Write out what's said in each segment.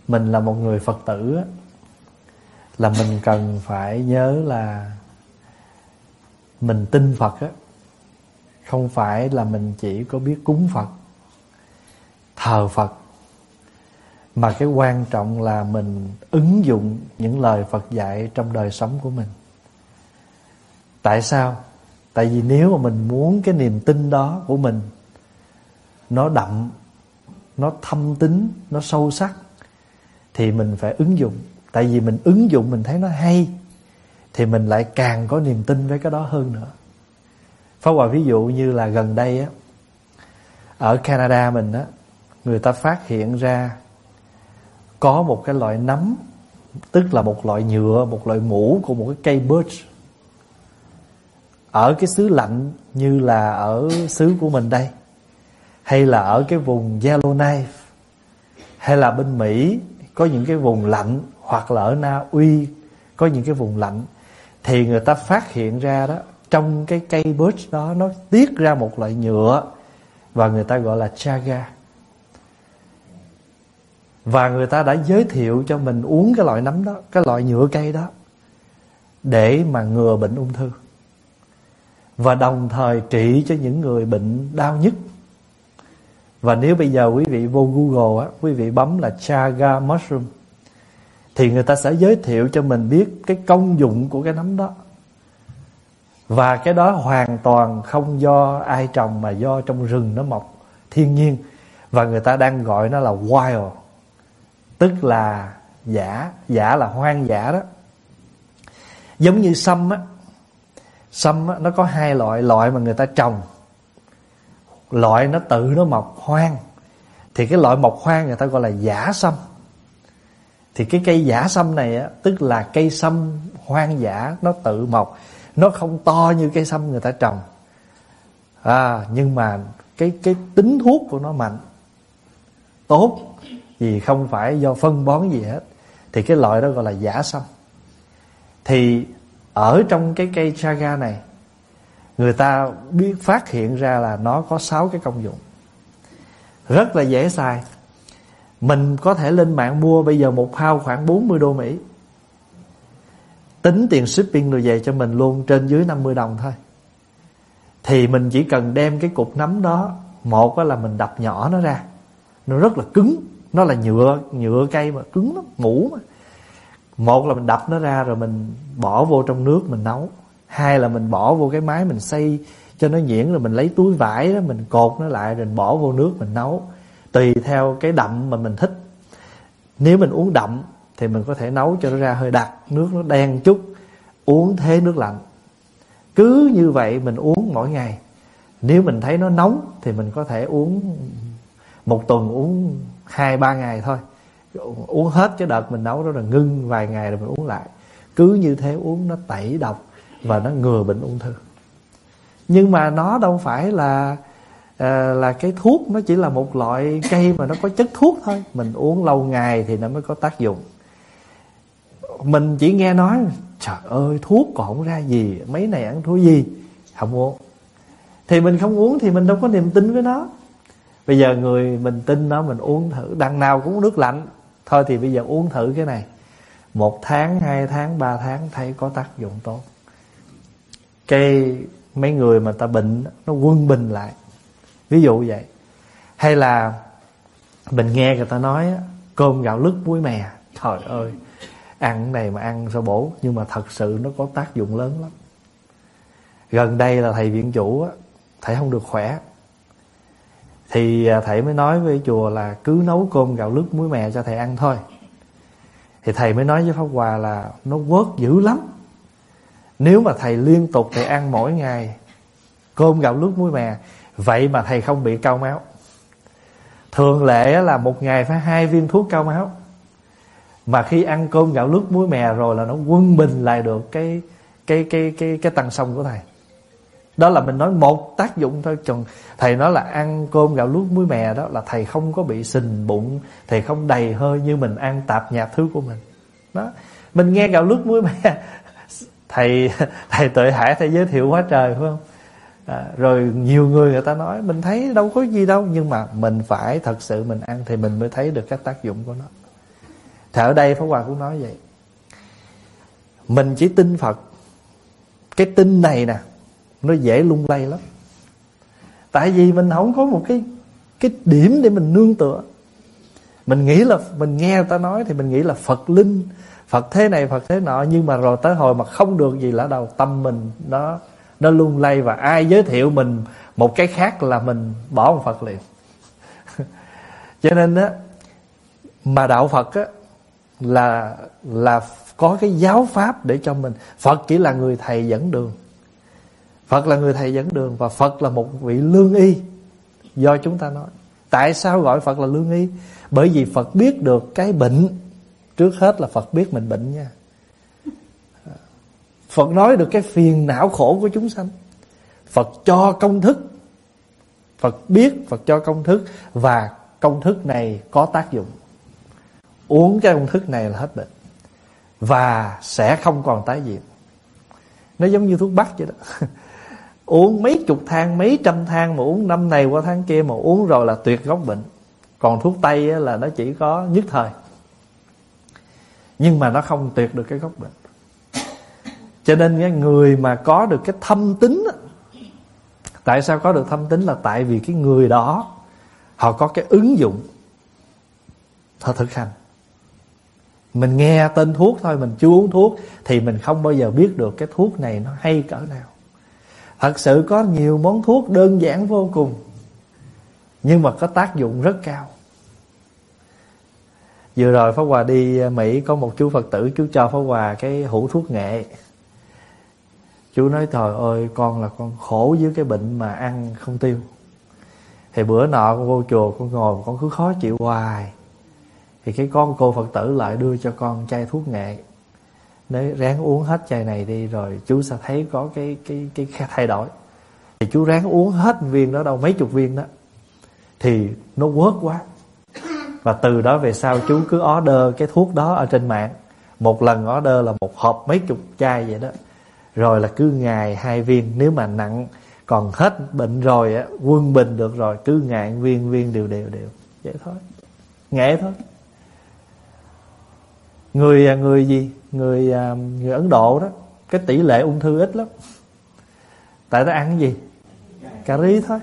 mình là một người Phật tử á, là mình cần phải nhớ là mình tin Phật á, không phải là mình chỉ có biết cúng Phật, thờ Phật, mà cái quan trọng là mình ứng dụng những lời Phật dạy trong đời sống của mình. Tại sao? Tại vì nếu mà mình muốn cái niềm tin đó của mình nó đậm, nó thâm tín, nó sâu sắc, thì mình phải ứng dụng. Tại vì mình ứng dụng, mình thấy nó hay, thì mình lại càng có niềm tin với cái đó hơn nữa. Pháp Hòa ví dụ như là gần đây á, ở Canada mình á, người ta phát hiện ra có một cái loại nấm, tức là một loại nhựa, một loại mũ của một cái cây birch. Ở cái xứ lạnh như là ở xứ của mình đây, hay là ở cái vùng Yellowknife, hay là bên Mỹ có những cái vùng lạnh, hoặc là ở Na Uy có những cái vùng lạnh, thì người ta phát hiện ra đó, trong cái cây birch đó nó tiết ra một loại nhựa, và người ta gọi là chaga. Và người ta đã giới thiệu cho mình uống cái loại nấm đó, cái loại nhựa cây đó, để mà ngừa bệnh ung thư, và đồng thời trị cho những người bệnh đau nhức. Và nếu bây giờ quý vị vô Google á, quý vị bấm là chaga mushroom, thì người ta sẽ giới thiệu cho mình biết cái công dụng của cái nấm đó. Và cái đó hoàn toàn không do ai trồng, mà do trong rừng nó mọc thiên nhiên. Và người ta đang gọi nó là wild, tức là dã, dã là hoang dã đó. Giống như sâm á, sâm á, nó có hai loại. Loại mà người ta trồng, loại nó tự nó mọc hoang, thì cái loại mọc hoang người ta gọi là dã sâm. Thì cái cây dã sâm này á, tức là cây sâm hoang dã, nó tự mọc. Nó không to như cây sâm người ta trồng, nhưng mà cái tính thuốc của nó mạnh, tốt, vì không phải do phân bón gì hết. Thì cái loại đó gọi là dã sâm. Thì ở trong cái cây chaga này, người ta biết phát hiện ra là nó có 6 cái công dụng, rất là dễ xài. Mình có thể lên mạng mua, bây giờ một pound khoảng 40 đô Mỹ. Tính tiền shipping rồi về cho mình luôn, trên dưới 50 đồng thôi. Thì mình chỉ cần đem cái cục nấm đó, một là mình đập nhỏ nó ra, nó rất là cứng, nó là nhựa cây mà cứng lắm, mũ mà. Một là mình đập nó ra rồi mình bỏ vô trong nước mình nấu. Hai là mình bỏ vô cái máy mình xay cho nó nhuyễn, rồi mình lấy túi vải đó mình cột nó lại, rồi bỏ vô nước mình nấu, tùy theo cái đậm mà mình thích. Nếu mình uống đậm thì mình có thể nấu cho nó ra hơi đặc, nước nó đen chút, uống thế nước lạnh. Cứ như vậy mình uống mỗi ngày. Nếu mình thấy nó nóng thì mình có thể uống một tuần, uống 2-3 ngày thôi, uống hết cái đợt mình nấu đó rồi ngưng vài ngày rồi mình uống lại. Cứ như thế uống, nó tẩy độc và nó ngừa bệnh ung thư. Nhưng mà nó đâu phải là cái thuốc, nó chỉ là một loại cây mà nó có chất thuốc thôi. Mình uống lâu ngày thì nó mới có tác dụng. Mình chỉ nghe nói trời ơi thuốc còn không ra gì, mấy này ăn thua gì, không uống. Thì mình không uống thì mình đâu có niềm tin với nó. Bây giờ người mình tin nó, mình uống thử. Đằng nào cũng uống nước lạnh. Thôi thì bây giờ uống thử cái này 1 tháng, 2 tháng, 3 tháng thấy có tác dụng tốt. Cái mấy người mà ta bệnh nó quân bình lại, ví dụ vậy. Hay là mình nghe người ta nói cơm gạo lứt muối mè, trời ơi ăn cái này mà ăn sao bổ. Nhưng mà thật sự nó có tác dụng lớn lắm. Gần đây là thầy viện chủ thầy không được khỏe, thì thầy mới nói với chùa là cứ nấu cơm gạo lứt muối mè cho thầy ăn thôi. Thì thầy mới nói với Pháp Hòa là nó work dữ lắm. Nếu mà thầy liên tục thầy ăn mỗi ngày cơm gạo lứt muối mè, vậy mà thầy không bị cao máu. Thường lệ là 1 ngày phải 2 viên thuốc cao máu, mà khi ăn cơm gạo lứt muối mè rồi là nó quân bình lại được cái tăng xông của thầy. Đó là mình nói một tác dụng thôi. Còn thầy nói là ăn cơm gạo lứt muối mè đó là thầy không có bị sình bụng, thầy không đầy hơi như mình ăn tạp nhạp thứ của mình. Đó, mình nghe gạo lứt muối mè thầy Tuệ Hải thầy giới thiệu quá trời phải không? Rồi nhiều người ta nói mình thấy đâu có gì đâu, nhưng mà mình phải thật sự mình ăn thì mình mới thấy được các tác dụng của nó. Thì ở đây Pháp Hòa cũng nói vậy. Mình chỉ tin Phật. Cái tin này nè, nó dễ lung lay lắm. Tại vì mình không có một cái điểm để mình nương tựa. Mình nghĩ là mình nghe người ta nói thì mình nghĩ là Phật linh, Phật thế này Phật thế nọ. Nhưng mà rồi tới hồi mà không được gì lỡ đầu, tâm mình nó lung lay. Và ai giới thiệu mình một cái khác là mình bỏ một Phật liền. Cho nên á, mà đạo Phật á là có cái giáo pháp để cho mình. Phật chỉ là người thầy dẫn đường. Phật là người thầy dẫn đường. Và Phật là một vị lương y. Do chúng ta nói, tại sao gọi Phật là lương y? Bởi vì Phật biết được cái bệnh. Trước hết là Phật biết mình bệnh nha. Phật nói được cái phiền não khổ của chúng sanh. Phật cho công thức. Phật biết, Phật cho công thức. Và công thức này có tác dụng. Uống cái công thức này là hết bệnh. Và sẽ không còn tái diễn. Nó giống như thuốc bắc vậy đó. Uống mấy chục thang, mấy trăm thang, mà uống năm này qua tháng kia, mà uống rồi là tuyệt gốc bệnh. Còn thuốc tây là nó chỉ có nhất thời, nhưng mà nó không tuyệt được cái gốc bệnh. Cho nên cái người mà có được cái thâm tín, tại sao có được thâm tín? Là tại vì cái người đó họ có cái ứng dụng, họ thực hành. Mình nghe tên thuốc thôi, mình chưa uống thuốc thì mình không bao giờ biết được cái thuốc này nó hay cỡ nào. Thật sự có nhiều món thuốc đơn giản vô cùng, nhưng mà có tác dụng rất cao. Vừa rồi Pháp Hòa đi Mỹ, có một chú Phật tử, chú cho Pháp Hòa cái hũ thuốc nghệ. Chú nói trời ơi, con là con khổ với cái bệnh mà ăn không tiêu. Thì bữa nọ con vô chùa, con ngồi con cứ khó chịu hoài. Thì cái cô Phật tử lại đưa cho con chai thuốc nghệ. Nếu ráng uống hết chai này đi rồi chú sẽ thấy có cái thay đổi. Thì chú ráng uống hết viên đó, đâu mấy chục viên đó, thì nó work quá. Và từ đó về sau chú cứ order cái thuốc đó ở trên mạng. Một lần order là một hộp mấy chục chai vậy đó. Rồi là cứ ngày 2 viên. Nếu mà nặng còn hết bệnh rồi á, quân bình được rồi, cứ ngày viên đều vậy thôi. Nghệ thôi. Người gì? Người Ấn Độ đó, cái tỷ lệ ung thư ít lắm. Tại nó ăn cái gì? Cà ri thôi.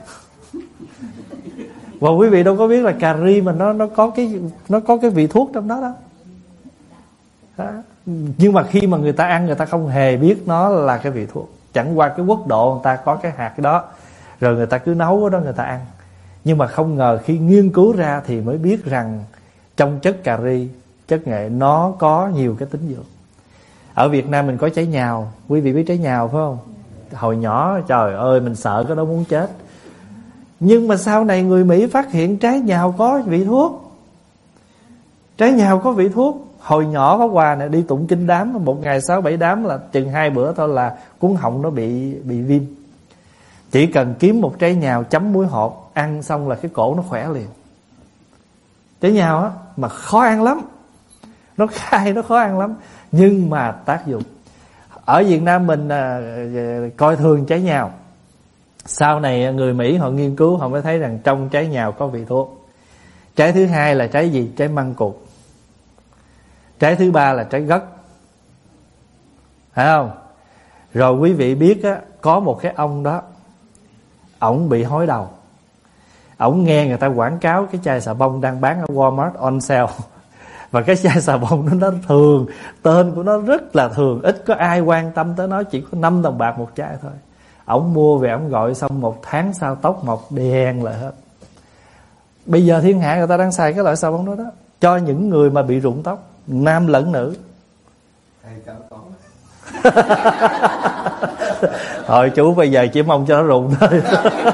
Và quý vị đâu có biết là cà ri mà nó có cái vị thuốc trong đó đâu. Đó. Nhưng mà khi mà người ta ăn, người ta không hề biết nó là cái vị thuốc. Chẳng qua cái quốc độ người ta có cái hạt đó, rồi người ta cứ nấu cái đó người ta ăn. Nhưng mà không ngờ khi nghiên cứu ra thì mới biết rằng trong chất cà ri, chất nghệ, nó có nhiều cái tính dược. Ở Việt Nam mình có trái nhào. Quý vị biết trái nhào phải không? Hồi nhỏ trời ơi mình sợ cái đó muốn chết. Nhưng mà sau này người Mỹ phát hiện trái nhào có vị thuốc. Trái nhào có vị thuốc. Hồi nhỏ Pháp Hòa này đi tụng kinh đám, một ngày 6-7 đám là chừng 2 bữa thôi là cuống họng nó bị viêm. Chỉ cần kiếm một trái nhào chấm muối hột, ăn xong là cái cổ nó khỏe liền. Trái nhào á mà khó ăn lắm, nó khai nó khó ăn lắm, nhưng mà tác dụng. Ở Việt Nam mình coi thường trái nhào. Sau này người Mỹ họ nghiên cứu, họ mới thấy rằng trong trái nhào có vị thuốc. Trái thứ hai là trái gì? Trái măng cụt. Trái thứ ba là trái gấc. Phải không? Rồi quý vị biết á, có một cái ông đó, ổng bị hói đầu. Ổng nghe người ta quảng cáo cái chai xà bông đang bán ở Walmart on sale. Và cái chai xà bông nó thường, tên của nó rất là thường, ít có ai quan tâm tới nó, chỉ có 5 đồng bạc một chai thôi. Ổng mua về ổng gọi xong 1 tháng sau tóc mọc đen lại hết. Bây giờ thiên hạ người ta đang xài cái loại xà bông đó đó, cho những người mà bị rụng tóc, nam lẫn nữ. Thôi chú bây giờ chỉ mong cho nó rụng thôi.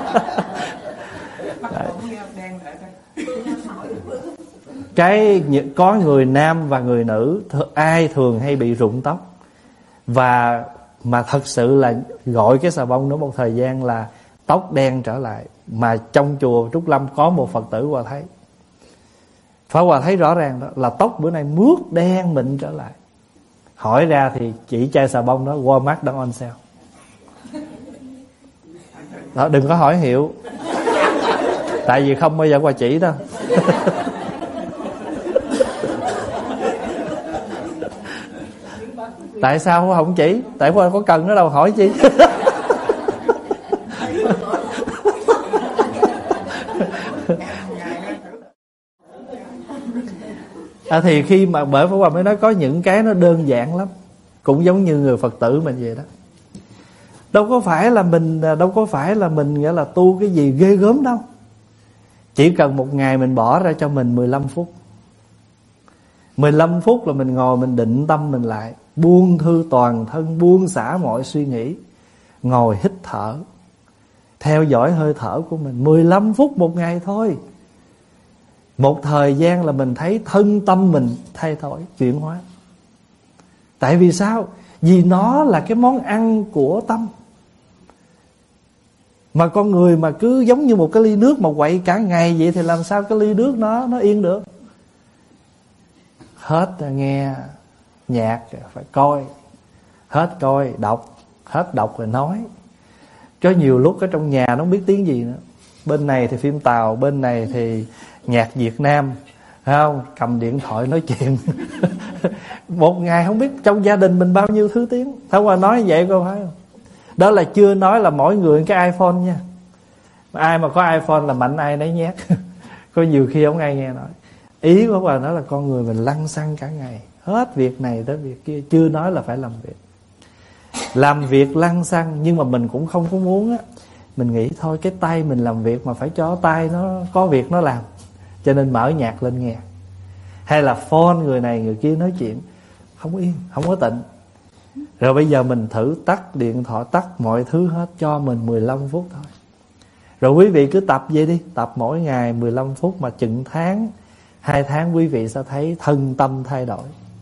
Có người nam và người nữ, ai thường hay bị rụng tóc. Và mà thật sự là gọi cái xà bông nữa một thời gian là tóc đen trở lại. Mà trong chùa Trúc Lâm có một Phật tử Hòa thấy, Pháp Hòa thấy rõ ràng đó là tóc bữa nay mướt đen mịn trở lại. Hỏi ra thì chỉ chai xà bông đó Walmart đang on sale đó. Đừng có hỏi hiệu, tại vì không bao giờ qua chỉ đâu. Tại sao không chỉ? Tại Pháp Hòa có cần nó đâu, hỏi chi. Thì khi mà bởi Pháp Hòa mới nói có những cái nó đơn giản lắm, cũng giống như người Phật tử mình vậy đó. Đâu có phải là mình nghĩa là tu cái gì ghê gớm đâu. Chỉ cần một ngày mình bỏ ra cho mình 15 phút. 15 phút là mình ngồi mình định tâm mình lại, buông thư toàn thân, buông xả mọi suy nghĩ, ngồi hít thở, theo dõi hơi thở của mình. 15 phút một ngày thôi. Một thời gian là mình thấy thân tâm mình thay đổi, chuyển hóa. Tại vì sao? Vì nó là cái món ăn của tâm. Mà con người mà cứ giống như một cái ly nước mà quậy cả ngày vậy thì làm sao cái ly nước nó yên được. Hết nghe nhạc phải coi, hết coi đọc, hết đọc rồi nói. Có nhiều lúc ở trong nhà nó không biết tiếng gì nữa. Bên này thì phim Tàu, bên này thì nhạc Việt Nam, phải không? Cầm điện thoại nói chuyện. Một ngày không biết trong gia đình mình bao nhiêu thứ tiếng. Thôi mà nói vậy có phải không? Đó là chưa nói là mỗi người cái iPhone nha. Ai mà có iPhone là mạnh ai nấy nhét. Có nhiều khi không ai nghe nói. Ý của bà nói là con người mình lăn xăng cả ngày, hết việc này tới việc kia. Chưa nói là phải làm việc. Làm việc lăn xăng, nhưng mà mình cũng không có muốn á. Mình nghĩ thôi cái tay mình làm việc mà phải cho tay nó có việc nó làm, cho nên mở nhạc lên nghe. Hay là phone người này người kia nói chuyện, không yên, không có tịnh. Rồi bây giờ mình thử tắt điện thoại, tắt mọi thứ hết, cho mình 15 phút thôi. Rồi quý vị cứ tập vậy đi, tập mỗi ngày 15 phút mà chừng tháng, 2 tháng quý vị sẽ thấy thân tâm thay đổi.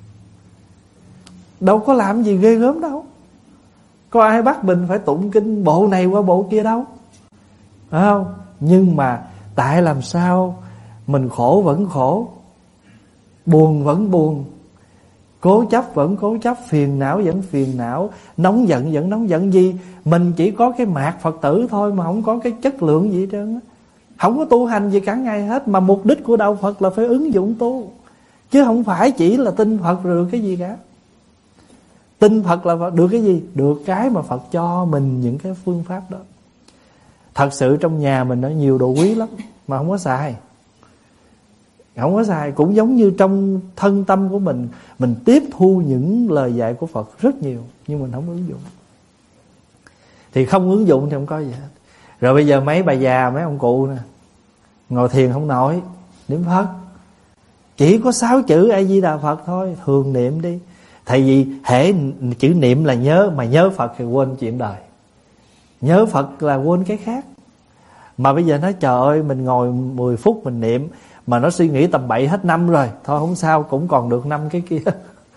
Đâu có làm gì ghê gớm đâu. Có ai bắt mình phải tụng kinh bộ này qua bộ kia đâu, phải không? Nhưng mà tại làm sao mình khổ vẫn khổ, buồn vẫn buồn, cố chấp vẫn cố chấp, phiền não vẫn phiền não, nóng giận vẫn nóng giận. Gì mình chỉ có cái mạt Phật tử thôi mà không có cái chất lượng gì hết trơn á. Không có tu hành gì cả ngày hết. Mà mục đích của đạo Phật là phải ứng dụng tu, chứ không phải chỉ là tin Phật rồi được cái gì cả. Tin Phật là được cái gì? Được cái mà Phật cho mình những cái phương pháp đó. Thật sự trong nhà mình nó nhiều đồ quý lắm mà không có xài. Không có xài. Cũng giống như trong thân tâm của mình tiếp thu những lời dạy của Phật rất nhiều, nhưng mình không ứng dụng. Thì không ứng dụng thì không có gì hết. Rồi bây giờ mấy bà già, mấy ông cụ nè, ngồi thiền không nổi, niệm Phật, chỉ có 6 chữ A Di Đà Phật thôi, thường niệm đi. Tại vì hễ chữ niệm là nhớ, mà nhớ Phật thì quên chuyện đời. Nhớ Phật là quên cái khác. Mà bây giờ nói trời ơi, mình ngồi 10 phút mình niệm mà nó suy nghĩ tầm bậy hết năm rồi, thôi không sao, cũng còn được 5 cái kia.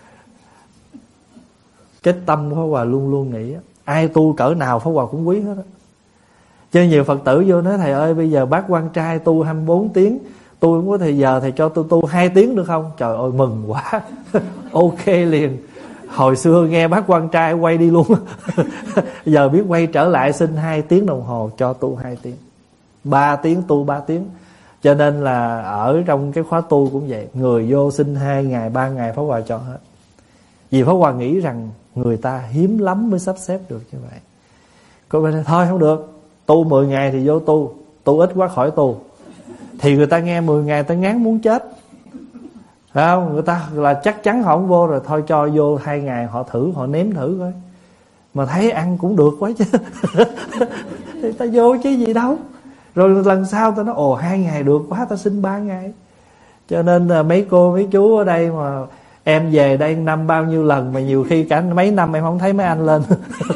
Cái tâm của Pháp Hòa luôn luôn nghĩ ai tu cỡ nào Pháp Hòa cũng quý hết á. Chứ nhiều Phật tử vô nói thầy ơi bây giờ bác quan trai tu 24 tiếng, tôi không có thời giờ, thầy cho tôi tu 2 tiếng được không? Trời ơi mừng quá. Ok liền. Hồi xưa nghe bác quan trai quay đi luôn. Giờ biết quay trở lại, xin 2 tiếng đồng hồ cho tu 2 tiếng, 3 tiếng tu 3 tiếng. Cho nên là ở trong cái khóa tu cũng vậy, người vô xin 2 ngày 3 ngày Pháp Hòa cho hết. Vì Pháp Hòa nghĩ rằng người ta hiếm lắm mới sắp xếp được như vậy. Cô bên này thôi không được, tu 10 ngày thì vô tu ít quá khỏi tu. Thì người ta nghe 10 ngày ta ngán muốn chết, phải không? Người ta là chắc chắn họ không vô rồi, thôi cho vô 2 ngày họ thử, họ nếm thử coi. Mà thấy ăn cũng được quá chứ. Thì ta vô chứ gì đâu. Rồi lần sau ta nói ồ 2 ngày được quá, ta xin 3 ngày. Cho nên là mấy cô mấy chú ở đây mà em về đây năm bao nhiêu lần mà nhiều khi cả mấy năm em không thấy mấy anh lên.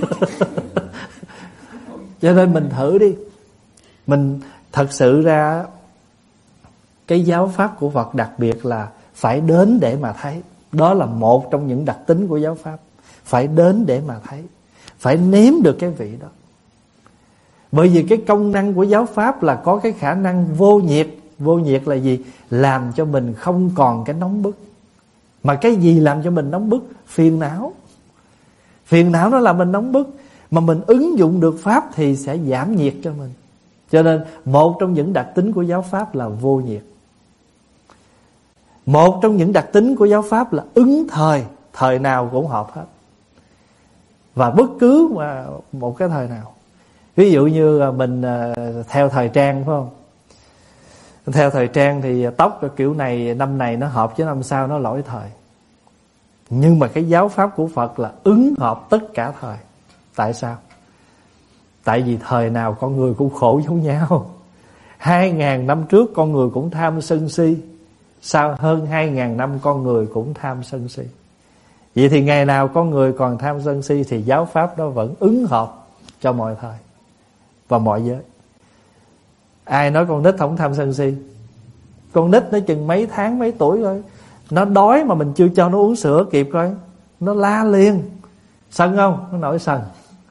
Cho nên mình thử đi. Mình thật sự ra cái giáo pháp của Phật đặc biệt là phải đến để mà thấy. Đó là một trong những đặc tính của giáo pháp. Phải đến để mà thấy, phải nếm được cái vị đó. Bởi vì cái công năng của giáo pháp là có cái khả năng vô nhiệt. Vô nhiệt là gì? Làm cho mình không còn cái nóng bức. Mà cái gì làm cho mình nóng bức? Phiền não. Phiền não nó làm mình nóng bức. Mà mình ứng dụng được pháp thì sẽ giảm nhiệt cho mình. Cho nên một trong những đặc tính của giáo pháp là vô nhiệt. Một trong những đặc tính của giáo pháp là ứng thời. thời nào cũng hợp hết. Và bất cứ mà một cái thời nào. Ví dụ như mình theo thời trang phải không? Theo thời trang thì tóc kiểu này năm này nó hợp chứ năm sau nó lỗi thời. Nhưng mà cái giáo pháp của Phật là ứng hợp tất cả thời. Tại sao? Tại vì thời nào con người cũng khổ giống nhau. 2.000 năm trước con người cũng tham sân si. Sau hơn 2.000 năm con người cũng tham sân si. Vậy thì ngày nào con người còn tham sân si thì giáo pháp đó vẫn ứng hợp cho mọi thời và mọi giới. Ai nói con nít không tham sân si? Con nít nó chừng mấy tháng mấy tuổi rồi, nó đói mà mình chưa cho nó uống sữa kịp coi, nó la liền. Sân không? Nó nổi sân.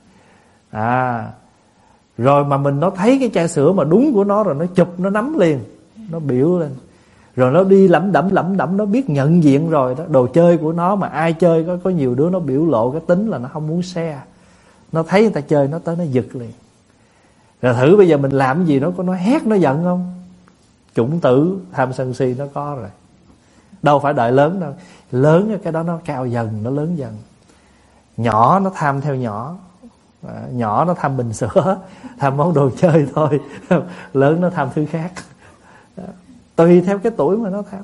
Rồi mà nó thấy cái chai sữa mà đúng của nó rồi nó chụp, nó nắm liền, nó biểu lên. Rồi nó đi lẩm đẩm, nó biết nhận diện rồi đó. Đồ chơi của nó mà ai chơi có nhiều đứa nó biểu lộ cái tính là nó không muốn share. Nó thấy người ta chơi nó tới nó giật liền. Rồi thử bây giờ mình làm cái gì nó có nó hét nó giận không? Chủng tử tham sân si nó có rồi. Đâu phải đợi lớn đâu. Lớn cái đó nó cao dần, nó lớn dần. Nhỏ nó tham theo nhỏ. Nhỏ nó tham bình sữa, tham món đồ chơi thôi. Lớn nó tham thứ khác. Tùy theo cái tuổi mà nó tham.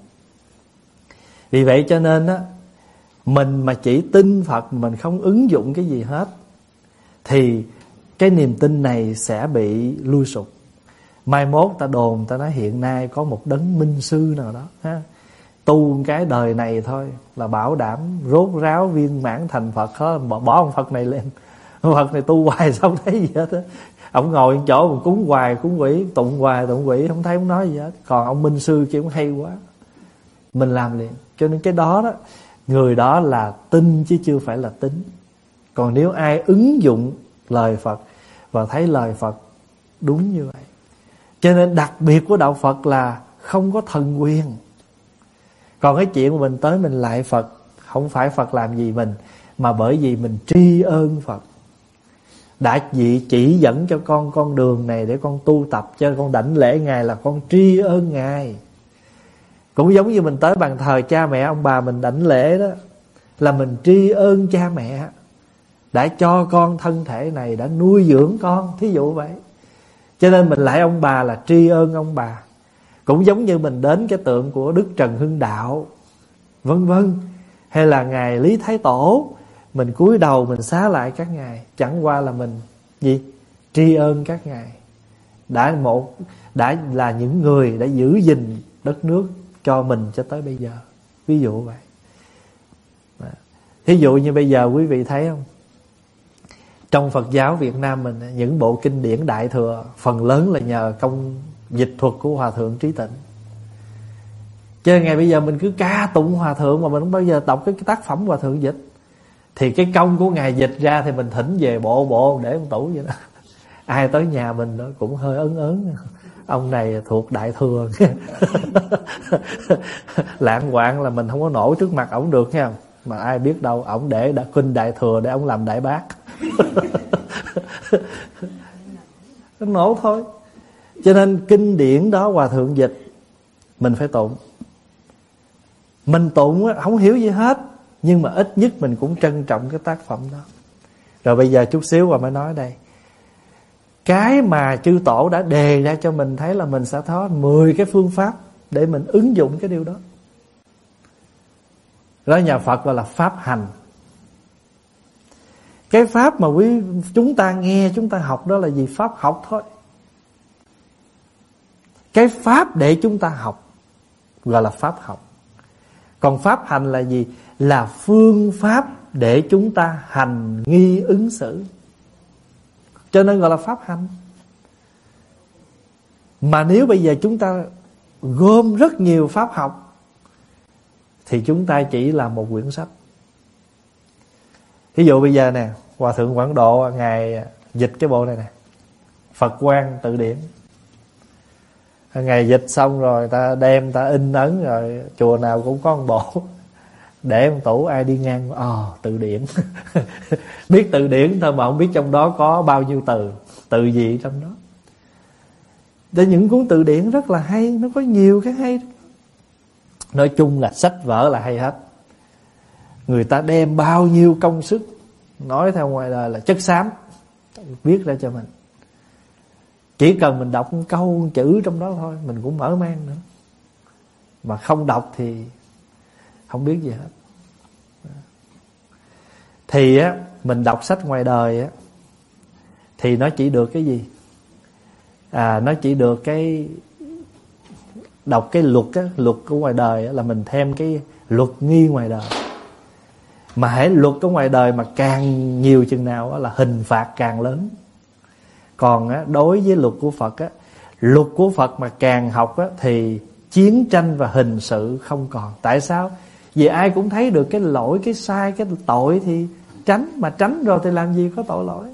Vì vậy cho nên á, mình mà chỉ tin Phật, mình không ứng dụng cái gì hết, thì cái niềm tin này sẽ bị lui sụp. Mai mốt ta đồn, ta nói hiện nay có một đấng minh sư nào đó ha, tu cái đời này thôi là bảo đảm rốt ráo viên mãn thành Phật hết. Bỏ ông Phật này lên. Ông Phật này tu hoài sao không thấy gì hết á. Ông ngồi chỗ mà cúng hoài cúng quỷ, tụng hoài tụng quỷ, không thấy ông nói gì hết. Còn ông minh sư kia cũng hay quá, mình làm liền. Cho nên cái đó đó, người đó là tin chứ chưa phải là tính. Còn nếu ai ứng dụng lời Phật và thấy lời Phật đúng như vậy. Cho nên đặc biệt của đạo Phật là không có thần quyền. Còn cái chuyện của mình tới mình lại Phật, không phải Phật làm gì mình, mà bởi vì mình tri ân Phật đã chỉ dẫn cho con đường này để con tu tập, cho con đảnh lễ Ngài là con tri ân Ngài. Cũng giống như mình tới bàn thờ cha mẹ ông bà mình đảnh lễ đó, là mình tri ân cha mẹ đã cho con thân thể này, đã nuôi dưỡng con, thí dụ vậy. Cho nên mình lại ông bà là tri ân ông bà. Cũng giống như mình đến cái tượng của Đức Trần Hưng Đạo, vân vân, hay là Ngài Lý Thái Tổ, mình cúi đầu mình xá lại các ngài. Chẳng qua là mình gì? Tri ân các ngài đã là những người đã giữ gìn đất nước cho mình cho tới bây giờ. Ví dụ vậy. Thí dụ như bây giờ quý vị thấy không, trong Phật giáo Việt Nam mình, những bộ kinh điển Đại Thừa phần lớn là nhờ công dịch thuật của Hòa Thượng Trí Tịnh. Chứ ngày bây giờ mình cứ ca tụng Hòa Thượng mà mình không bao giờ đọc cái tác phẩm Hòa Thượng dịch, thì cái công của Ngài dịch ra thì mình thỉnh về bộ để trong tủ vậy đó. Ai tới nhà mình đó cũng hơi ớn. Ông này thuộc Đại Thừa. Lạng quạng là mình không có nổ trước mặt ổng được nha. Mà ai biết đâu ổng để kinh Đại Thừa để ổng làm Đại Bác. Nó nổ thôi. Cho nên kinh điển đó Hòa Thượng dịch mình phải tụng. Mình tụng không hiểu gì hết, nhưng mà ít nhất mình cũng trân trọng cái tác phẩm đó. Rồi bây giờ chút xíu và mới nói đây, cái mà chư tổ đã đề ra cho mình thấy là mình sẽ có 10 cái phương pháp để mình ứng dụng cái điều đó. Đó nhà Phật gọi là pháp hành. Cái pháp mà chúng ta nghe, chúng ta học đó là gì? Pháp học thôi. Cái pháp để chúng ta học gọi là pháp học. Còn pháp hành là gì? Là phương pháp để chúng ta hành nghi ứng xử. Cho nên gọi là pháp hành. Mà nếu bây giờ chúng ta gom rất nhiều pháp học thì chúng ta chỉ là một quyển sách. Ví dụ bây giờ nè, Hòa Thượng Quảng Độ Ngài dịch cái bộ này nè, Phật Quang Tự Điển. Ngài dịch xong rồi ta đem ta in ấn, rồi chùa nào cũng có một bộ để một tủ, ai đi ngang từ điển. Biết từ điển thôi mà không biết trong đó có bao nhiêu từ gì trong đó. Để những cuốn từ điển rất là hay, nó có nhiều cái hay. Nói chung là sách vở là hay hết. người ta đem bao nhiêu công sức, nói theo ngoài đời là chất xám, viết ra cho mình. Chỉ cần mình đọc một câu một chữ trong đó thôi, mình cũng mở mang nữa. Mà không đọc thì không biết gì hết. Thì á, mình đọc sách ngoài đời á, thì nó chỉ được cái gì? Nó chỉ được cái đọc cái luật á, luật của ngoài đời á, là mình thêm cái luật nghi ngoài đời. Mà hễ luật của ngoài đời mà càng nhiều chừng nào á, là hình phạt càng lớn. Còn á, đối với luật của Phật á, luật của Phật mà càng học á, thì chiến tranh và hình sự không còn. Tại sao? Vì ai cũng thấy được cái lỗi, cái sai, cái tội thì tránh. Mà tránh rồi thì làm gì có tội lỗi.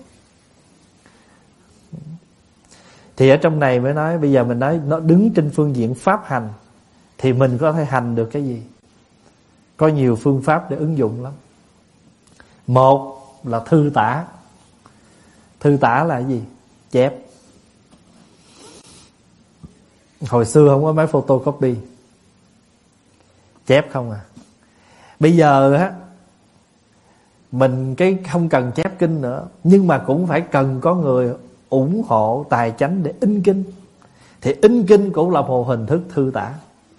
Thì ở trong này mới nói, bây giờ mình nói nó đứng trên phương diện pháp hành, thì mình có thể hành được cái gì? Có nhiều phương pháp để ứng dụng lắm. Một là thư tả. Thư tả là cái gì? Chép. Hồi xưa không có máy photocopy, chép không à. Bây giờ á, mình cái không cần chép kinh nữa, nhưng mà cũng phải cần có người ủng hộ tài chánh để in kinh. Thì in kinh cũng là một hình thức thư tả.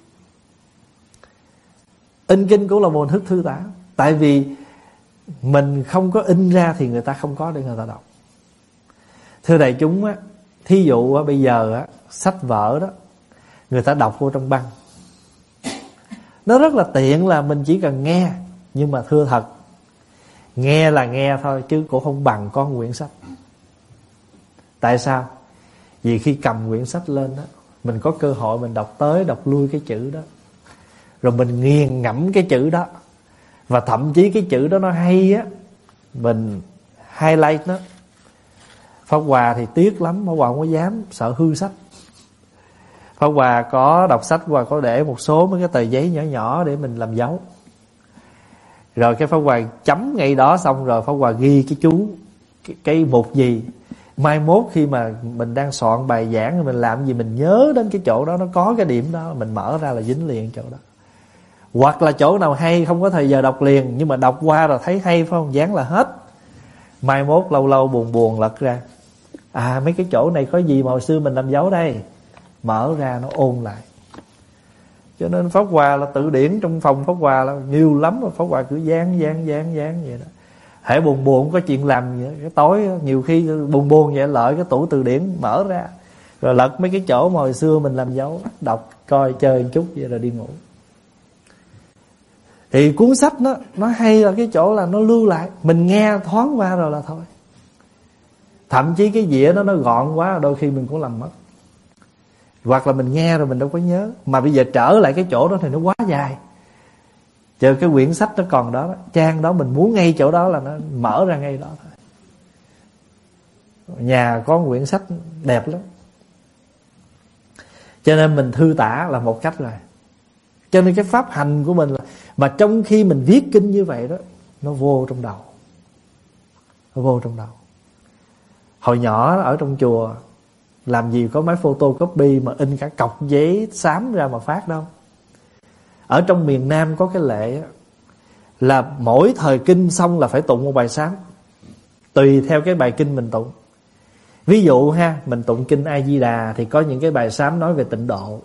In kinh cũng là một hình thức thư tả. Tại vì mình không có in ra thì người ta không có để người ta đọc. Thưa đại chúng á, thí dụ á, bây giờ á, sách vở đó người ta đọc vô trong băng, nó rất là tiện là mình chỉ cần nghe. Nhưng mà thưa thật, nghe là nghe thôi chứ cũng không bằng có quyển sách. Tại sao? Vì khi cầm quyển sách lên đó, mình có cơ hội mình đọc tới đọc lui cái chữ đó, rồi mình nghiền ngẫm cái chữ đó. Và thậm chí cái chữ đó nó hay á, mình highlight nó. Pháp Hòa thì tiếc lắm, Pháp Hòa không có dám, sợ hư sách. Pháp Hòa có đọc sách, Pháp Hòa có để một số mấy cái tờ giấy nhỏ nhỏ để mình làm dấu. Rồi cái Pháp Hòa chấm ngay đó, xong rồi Pháp Hòa ghi cái chú, cái mục gì. Mai mốt khi mà mình đang soạn bài giảng, mình làm gì mình nhớ đến cái chỗ đó, nó có cái điểm đó, mình mở ra là dính liền chỗ đó. Hoặc là chỗ nào hay không có thời giờ đọc liền, nhưng mà đọc qua rồi thấy hay phải không, dán là hết. Mai mốt lâu lâu buồn buồn lật ra, mấy cái chỗ này có gì mà hồi xưa mình làm dấu đây, mở ra nó ôn lại. Cho nên Pháp Hòa là tự điển trong phòng Pháp Hòa là nhiều lắm, mà Pháp Hòa cứ dán vậy đó. Hễ buồn buồn có chuyện làm vậy, cái tối nhiều khi buồn buồn vậy, lợi cái tủ từ điển mở ra, rồi lật mấy cái chỗ mà hồi xưa mình làm dấu, đọc coi chơi một chút vậy rồi đi ngủ. Thì cuốn sách nó hay là cái chỗ là nó lưu lại, mình nghe thoáng qua rồi là thôi. Thậm chí cái dĩa nó gọn quá, đôi khi mình cũng làm mất. Hoặc là mình nghe rồi mình đâu có nhớ. Mà bây giờ trở lại cái chỗ đó thì nó quá dài, chờ cái quyển sách nó còn đó, trang đó mình muốn ngay chỗ đó là nó mở ra ngay đó thôi. Nhà có một quyển sách đẹp lắm. Cho nên mình thư tả là một cách rồi. Cho nên cái pháp hành của mình là, mà trong khi mình viết kinh như vậy đó, nó vô trong đầu. Nó vô trong đầu. Hồi nhỏ ở trong chùa làm gì có máy photocopy mà in cả cọc giấy xám ra mà phát đâu. Ở trong miền Nam có cái lệ là mỗi thời kinh xong là phải tụng một bài sám, tùy theo cái bài kinh mình tụng. Ví dụ ha, mình tụng kinh A Di Đà thì có những cái bài sám nói về tịnh độ,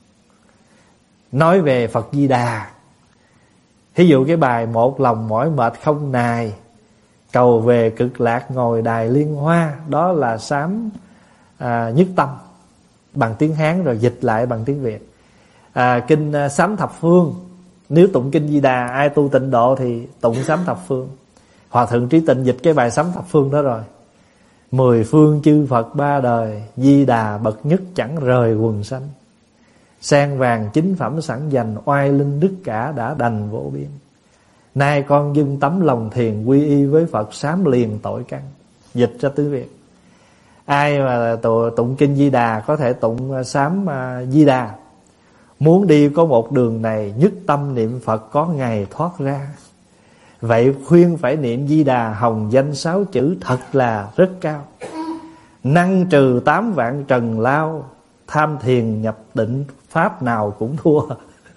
nói về Phật Di Đà. Ví dụ cái bài một lòng mỏi mệt không nài, cầu về cực lạc ngồi đài liên hoa, đó là sám nhất tâm bằng tiếng Hán rồi dịch lại bằng tiếng Việt. Kinh sám thập phương, nếu tụng kinh Di Đà, ai tu tịnh độ thì tụng sám thập phương. Hòa thượng Trí Tịnh dịch cái bài sám thập phương đó rồi: 10 phương chư Phật ba đời, Di Đà bậc nhất chẳng rời quần sanh. Sen vàng chính phẩm sẵn dành, oai linh đức cả đã đành vô biên. Nay con dâng tấm lòng thiền, quy y với Phật, sám liền tội căn. Dịch ra tiếng Việt. Ai mà tụng kinh Di Đà có thể tụng sám Di Đà. Muốn đi có một đường này, nhất tâm niệm Phật có ngày thoát ra. Vậy khuyên phải niệm Di Đà, hồng danh 6 chữ thật là rất cao. Năng trừ 8 vạn trần lao, tham thiền nhập định pháp nào cũng thua.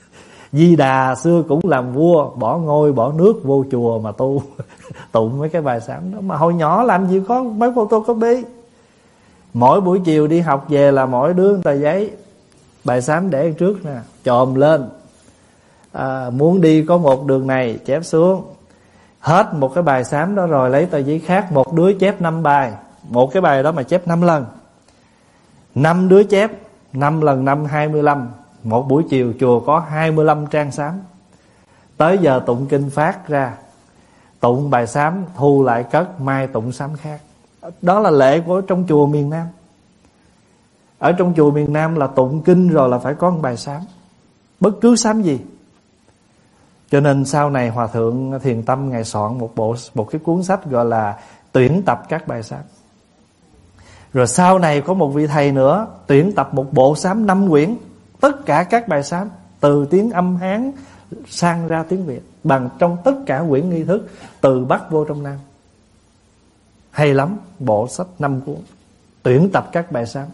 Di Đà xưa cũng làm vua, bỏ ngôi bỏ nước vô chùa mà tu tụng mấy cái bài sám đó. Mà hồi nhỏ làm gì có mấy photocopy. Mỗi buổi chiều đi học về là mỗi đứa tờ giấy, bài sám để trước nè, chồm lên. Muốn đi có một đường này chép xuống. Hết một cái bài sám đó rồi lấy tờ giấy khác, một đứa chép 5 bài. Một cái bài đó mà chép 5 lần, 5 đứa chép 5 lần 5 25. Một buổi chiều chùa có 25 trang sám. Tới giờ tụng kinh phát ra, tụng bài sám thu lại cất, mai tụng sám khác. Đó là lệ của trong chùa miền Nam. Ở trong chùa miền Nam là tụng kinh rồi là phải có một bài sám, bất cứ sám gì. Cho nên sau này Hòa Thượng Thiền Tâm ngài soạn một cái cuốn sách gọi là tuyển tập các bài sám. Rồi sau này có một vị thầy nữa tuyển tập một bộ sám 5 quyển, tất cả các bài sám từ tiếng âm Hán sang ra tiếng Việt, bằng trong tất cả quyển nghi thức từ Bắc vô trong Nam. Hay lắm, bộ sách 5 cuốn tuyển tập các bài sám.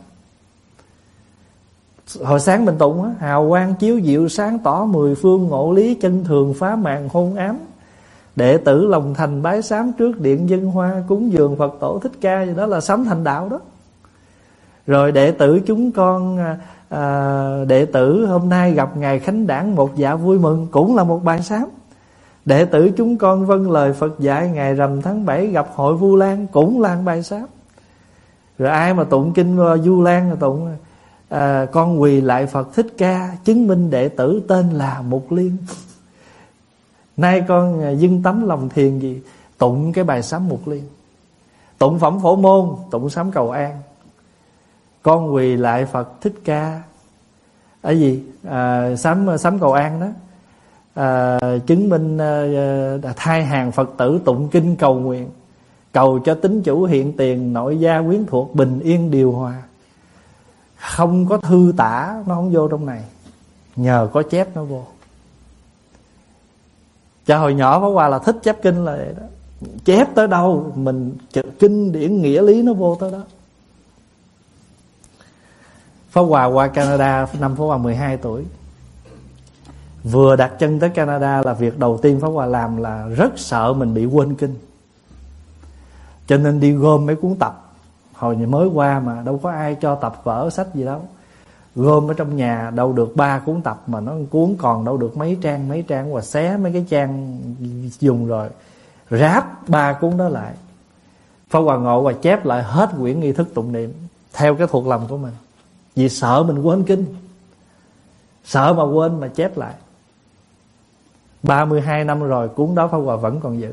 Hồi sáng mình tụng á, hào quang chiếu diệu sáng tỏ 10 phương, ngộ lý chân thường phá màn hôn ám. Đệ tử lòng thành bái sám trước điện dân hoa, cúng dường Phật tổ Thích Ca. Đó là sám thành đạo đó. Rồi đệ tử chúng con, đệ tử hôm nay gặp ngày khánh đản một dạ vui mừng, cũng là một bài sám. Đệ tử chúng con vâng lời Phật dạy ngày rằm tháng 7 gặp hội Vu Lan, cũng là bài sám. Rồi ai mà tụng kinh Vu Lan là tụng con quỳ lại Phật Thích Ca, chứng minh đệ tử tên là Mục Liên. Nay con dưng tấm lòng thiền gì, tụng cái bài sám Mục Liên. Tụng phẩm Phổ Môn, tụng sám Cầu An, con quỳ lại Phật Thích Ca. Ở gì sám Cầu An đó, chứng minh thai hàng Phật tử tụng kinh cầu nguyện, cầu cho tín chủ hiện tiền, nội gia quyến thuộc bình yên điều hòa. Không có thư tả nó không vô trong này, nhờ có chép nó vô. Cho hồi nhỏ Pháp Hòa là thích chép kinh là vậy đó. Chép tới đâu mình kinh điển nghĩa lý nó vô tới đó. Pháp Hòa qua Canada năm Pháp Hòa 12 tuổi. Vừa đặt chân tới Canada là việc đầu tiên Pháp Hòa làm là rất sợ mình bị quên kinh. Cho nên đi gom mấy cuốn tập. Hồi mới qua mà đâu có ai cho tập vở sách gì đâu. Gom ở trong nhà đâu được 3 cuốn tập, mà nó cuốn còn đâu được mấy trang, và xé mấy cái trang dùng rồi ráp 3 cuốn đó lại. Pháp Hòa ngộ và chép lại hết quyển nghi thức tụng niệm theo cái thuộc lòng của mình, vì sợ mình quên kinh, sợ mà quên mà chép lại. 32 năm rồi cuốn đó Pháp Hòa vẫn còn giữ.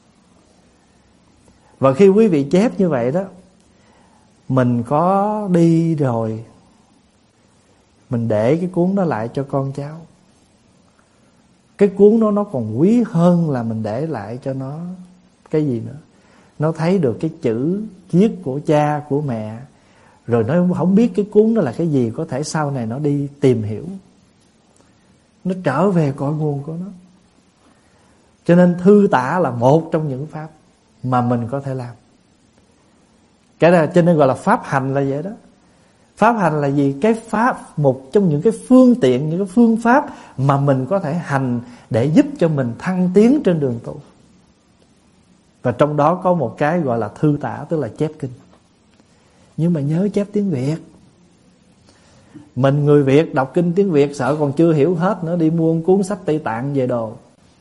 Và khi quý vị chép như vậy đó, mình có đi rồi, mình để cái cuốn đó lại cho con cháu. Cái cuốn đó nó còn quý hơn là mình để lại cho nó cái gì nữa. Nó thấy được cái chữ viết của cha, của mẹ. Rồi nó không biết cái cuốn đó là cái gì, có thể sau này nó đi tìm hiểu, nó trở về cội nguồn của nó. Cho nên thư tả là một trong những pháp mà mình có thể làm. Cái đó cho nên gọi là pháp hành là vậy đó. Pháp hành là gì? Cái pháp, một trong những cái phương tiện, những cái phương pháp mà mình có thể hành để giúp cho mình thăng tiến trên đường tu. Và trong đó có một cái gọi là thư tả, tức là chép kinh. Nhưng mà nhớ chép tiếng Việt. Mình người Việt đọc kinh tiếng Việt sợ còn chưa hiểu hết nữa, đi mua một cuốn sách Tây Tạng về đồ.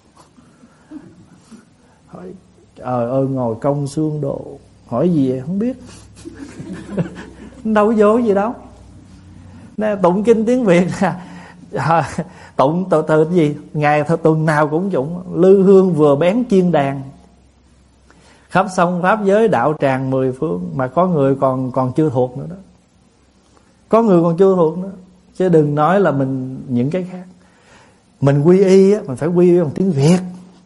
Hỏi trời ơi, ngồi công xương độ, hỏi gì vậy không biết. Đâu có vô gì đâu. Nè, tụng kinh tiếng Việt tụng từ gì ngày tuần nào cũng tụng. Lư hương vừa bén chiên đàn, khắp sông pháp giới đạo tràng 10 phương. Mà có người còn chưa thuộc nữa đó. Có người còn chưa thuộc nữa. Chứ đừng nói là mình những cái khác. Mình quy y á, mình phải quy y bằng tiếng Việt.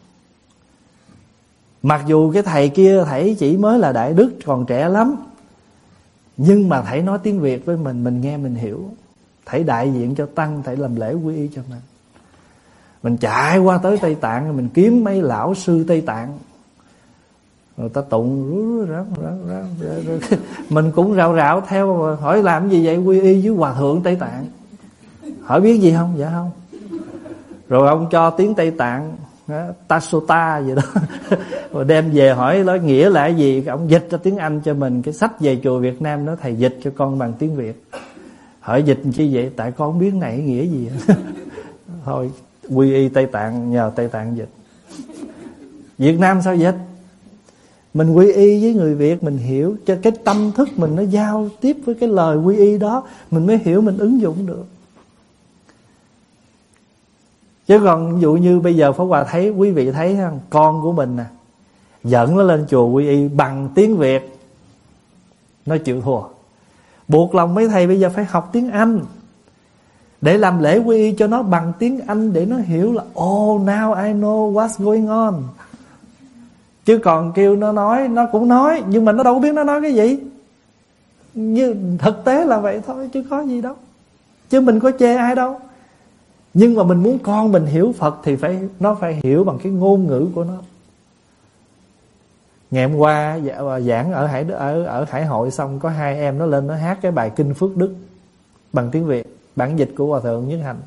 Mặc dù cái thầy kia thầy chỉ mới là đại đức, còn trẻ lắm, nhưng mà thầy nói tiếng Việt với mình nghe mình hiểu. Thầy đại diện cho tăng, thầy làm lễ quy y cho mình. Mình chạy qua tới Tây Tạng, mình kiếm mấy lão sư Tây Tạng, người ta tụng mình cũng rạo theo. Hỏi làm gì vậy? Quy y với hòa thượng Tây Tạng. Hỏi biết gì không? Dạ không. Rồi ông cho tiếng Tây Tạng Tasota gì đó rồi đem về hỏi nói nghĩa là cái gì, ông dịch ra tiếng Anh cho mình. Cái sách về chùa Việt Nam đó thầy dịch cho con bằng tiếng Việt. Hỏi dịch chi vậy? Tại con không biết này nghĩa gì. Thôi quy y Tây Tạng, nhờ Tây Tạng dịch. Việt Nam sao dịch? Mình quy y với người Việt mình hiểu, cho cái tâm thức mình nó giao tiếp với cái lời quy y đó, mình mới hiểu, mình ứng dụng được. Chứ còn ví dụ như bây giờ Pháp Hòa thấy, quý vị thấy không, con của mình nè, dẫn nó lên chùa quy y bằng tiếng Việt, nó chịu thua. Buộc lòng mấy thầy bây giờ phải học tiếng Anh để làm lễ quy y cho nó bằng tiếng Anh, để nó hiểu là oh now I know what's going on. Chứ còn kêu nó nói, nó cũng nói, nhưng mà nó đâu biết nó nói cái gì. Như thực tế là vậy thôi, chứ có gì đâu. Chứ mình có chê ai đâu. Nhưng mà mình muốn con mình hiểu Phật thì nó phải hiểu bằng cái ngôn ngữ của nó. Ngày hôm qua giảng ở Hải Hội xong, có 2 em nó lên nó hát cái bài Kinh Phước Đức bằng tiếng Việt, bản dịch của Hòa Thượng Nhất Hạnh.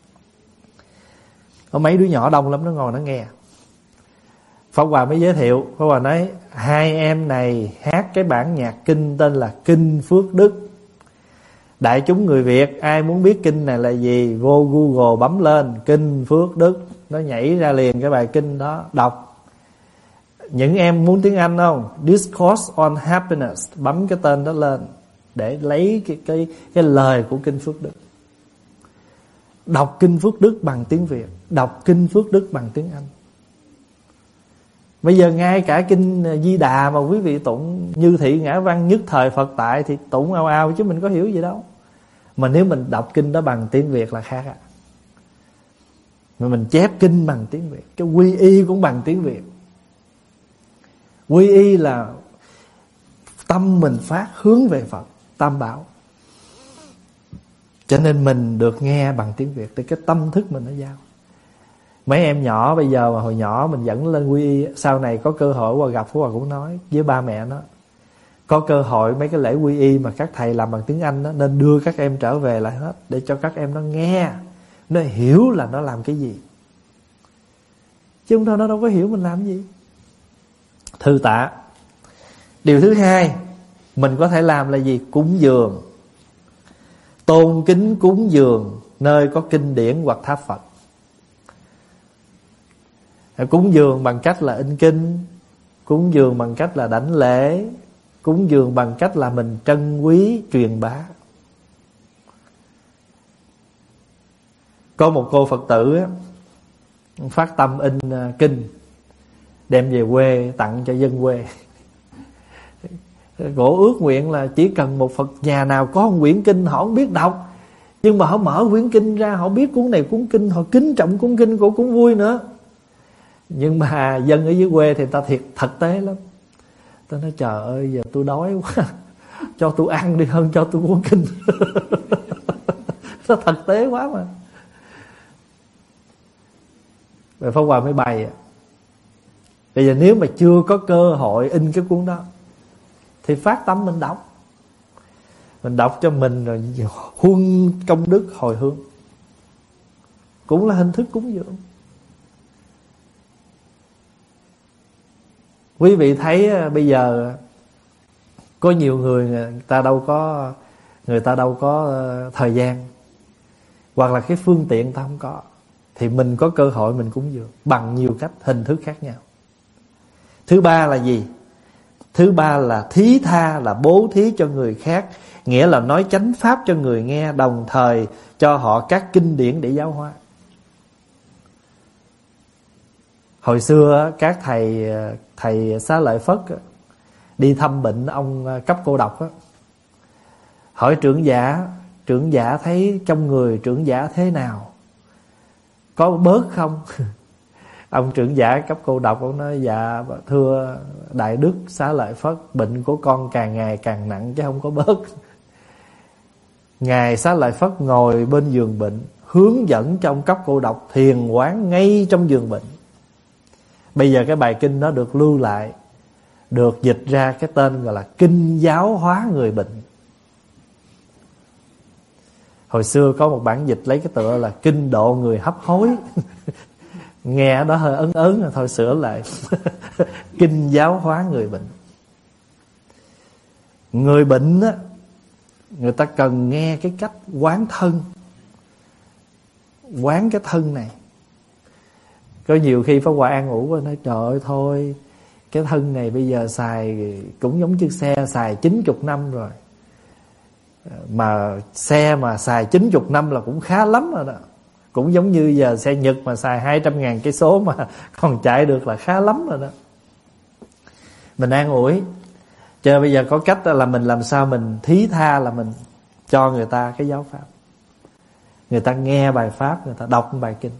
Có mấy đứa nhỏ đông lắm, nó ngồi nó nghe. Pháp Hòa mới giới thiệu, Pháp Hòa nói 2 em này hát cái bản nhạc kinh tên là Kinh Phước Đức. Đại chúng người Việt ai muốn biết kinh này là gì, vô Google bấm lên Kinh Phước Đức, nó nhảy ra liền cái bài kinh đó, đọc. Những em muốn tiếng Anh không? Discourse on Happiness, bấm cái tên đó lên để lấy cái lời của Kinh Phước Đức. Đọc Kinh Phước Đức bằng tiếng Việt, đọc Kinh Phước Đức bằng tiếng Anh. Bây giờ ngay cả kinh Di Đà mà quý vị tụng như thị ngã văn nhất thời Phật tại thì tụng ao ao chứ mình có hiểu gì đâu. Mà nếu mình đọc kinh đó bằng tiếng Việt là khác ạ. Mà mình chép kinh bằng tiếng Việt, cái quy y cũng bằng tiếng Việt. Quy y là tâm mình phát hướng về Phật Tam Bảo, cho nên mình được nghe bằng tiếng Việt thì cái tâm thức mình nó giao. Mấy em nhỏ bây giờ mà hồi nhỏ mình dẫn lên quy y, sau này có cơ hội qua gặp Phú Hòa cũng nói với ba mẹ nó, có cơ hội mấy cái lễ quy y mà các thầy làm bằng tiếng Anh đó, nên đưa các em trở về lại hết, để cho các em nó nghe, nó hiểu là nó làm cái gì. Chứ không thôi nó đâu có hiểu mình làm gì. Thư tạ. Điều thứ hai mình có thể làm là gì? Cúng dường. Tôn kính cúng dường nơi có kinh điển hoặc tháp Phật. Cúng dường bằng cách là in kinh, cúng dường bằng cách là đảnh lễ, cúng dường bằng cách là mình trân quý truyền bá. Có một cô Phật tử á, phát tâm in kinh đem về quê tặng cho dân quê. Cổ ước nguyện là chỉ cần một Phật nhà nào có một quyển kinh họ không biết đọc, nhưng mà họ mở quyển kinh ra, họ biết cuốn này cuốn kinh, họ kính trọng cuốn kinh của cũng vui nữa. Nhưng mà dân ở dưới quê thì ta thiệt thực tế lắm. Ta nói trời ơi giờ tôi đói quá, cho tôi ăn đi hơn cho tôi cuốn kinh. Nó thực tế quá mà. Rồi Pháp Hòa mới bày bây giờ nếu mà chưa có cơ hội in cái cuốn đó thì phát tâm mình đọc. Mình đọc cho mình rồi huân công đức hồi hướng, cũng là hình thức cúng dường. Quý vị thấy bây giờ có nhiều người người ta đâu có thời gian, hoặc là cái phương tiện ta không có, thì mình có cơ hội mình cúng dường bằng nhiều cách, hình thức khác nhau. Thứ ba là gì? Thứ ba là thí tha, là bố thí cho người khác, nghĩa là nói chánh pháp cho người nghe, đồng thời cho họ các kinh điển để giáo hóa. Hồi xưa các thầy Xá Lợi Phất đi thăm bệnh ông cấp cô độc, hỏi trưởng giả thấy trong người trưởng giả thế nào, có bớt không? Ông trưởng giả cấp cô độc, ông nói dạ thưa Đại Đức Xá Lợi Phất, bệnh của con càng ngày càng nặng chứ không có bớt. Ngài Xá Lợi Phất ngồi bên giường bệnh, hướng dẫn cho ông cấp cô độc thiền quán ngay trong giường bệnh. Bây giờ cái bài kinh đó được lưu lại, được dịch ra cái tên gọi là Kinh Giáo Hóa Người Bệnh. Hồi xưa có một bản dịch lấy cái tựa là kinh độ người hấp hối. Nghe đó hơi ớn ớn rồi thôi sửa lại. Kinh giáo hóa người bệnh. Người bệnh á, người ta cần nghe cái cách quán thân. Quán cái thân này. Có nhiều khi Pháp Hòa an ủi nói trời ơi thôi, cái thân này bây giờ xài cũng giống chiếc xe xài 90 năm rồi. Mà xe mà xài 90 năm là cũng khá lắm rồi đó. Cũng giống như giờ xe Nhật mà xài 200.000 cây số mà còn chạy được là khá lắm rồi đó. Mình an ủi. Cho nên bây giờ có cách là mình làm sao mình thí tha là mình cho người ta cái giáo pháp. Người ta nghe bài pháp, người ta đọc bài kinh.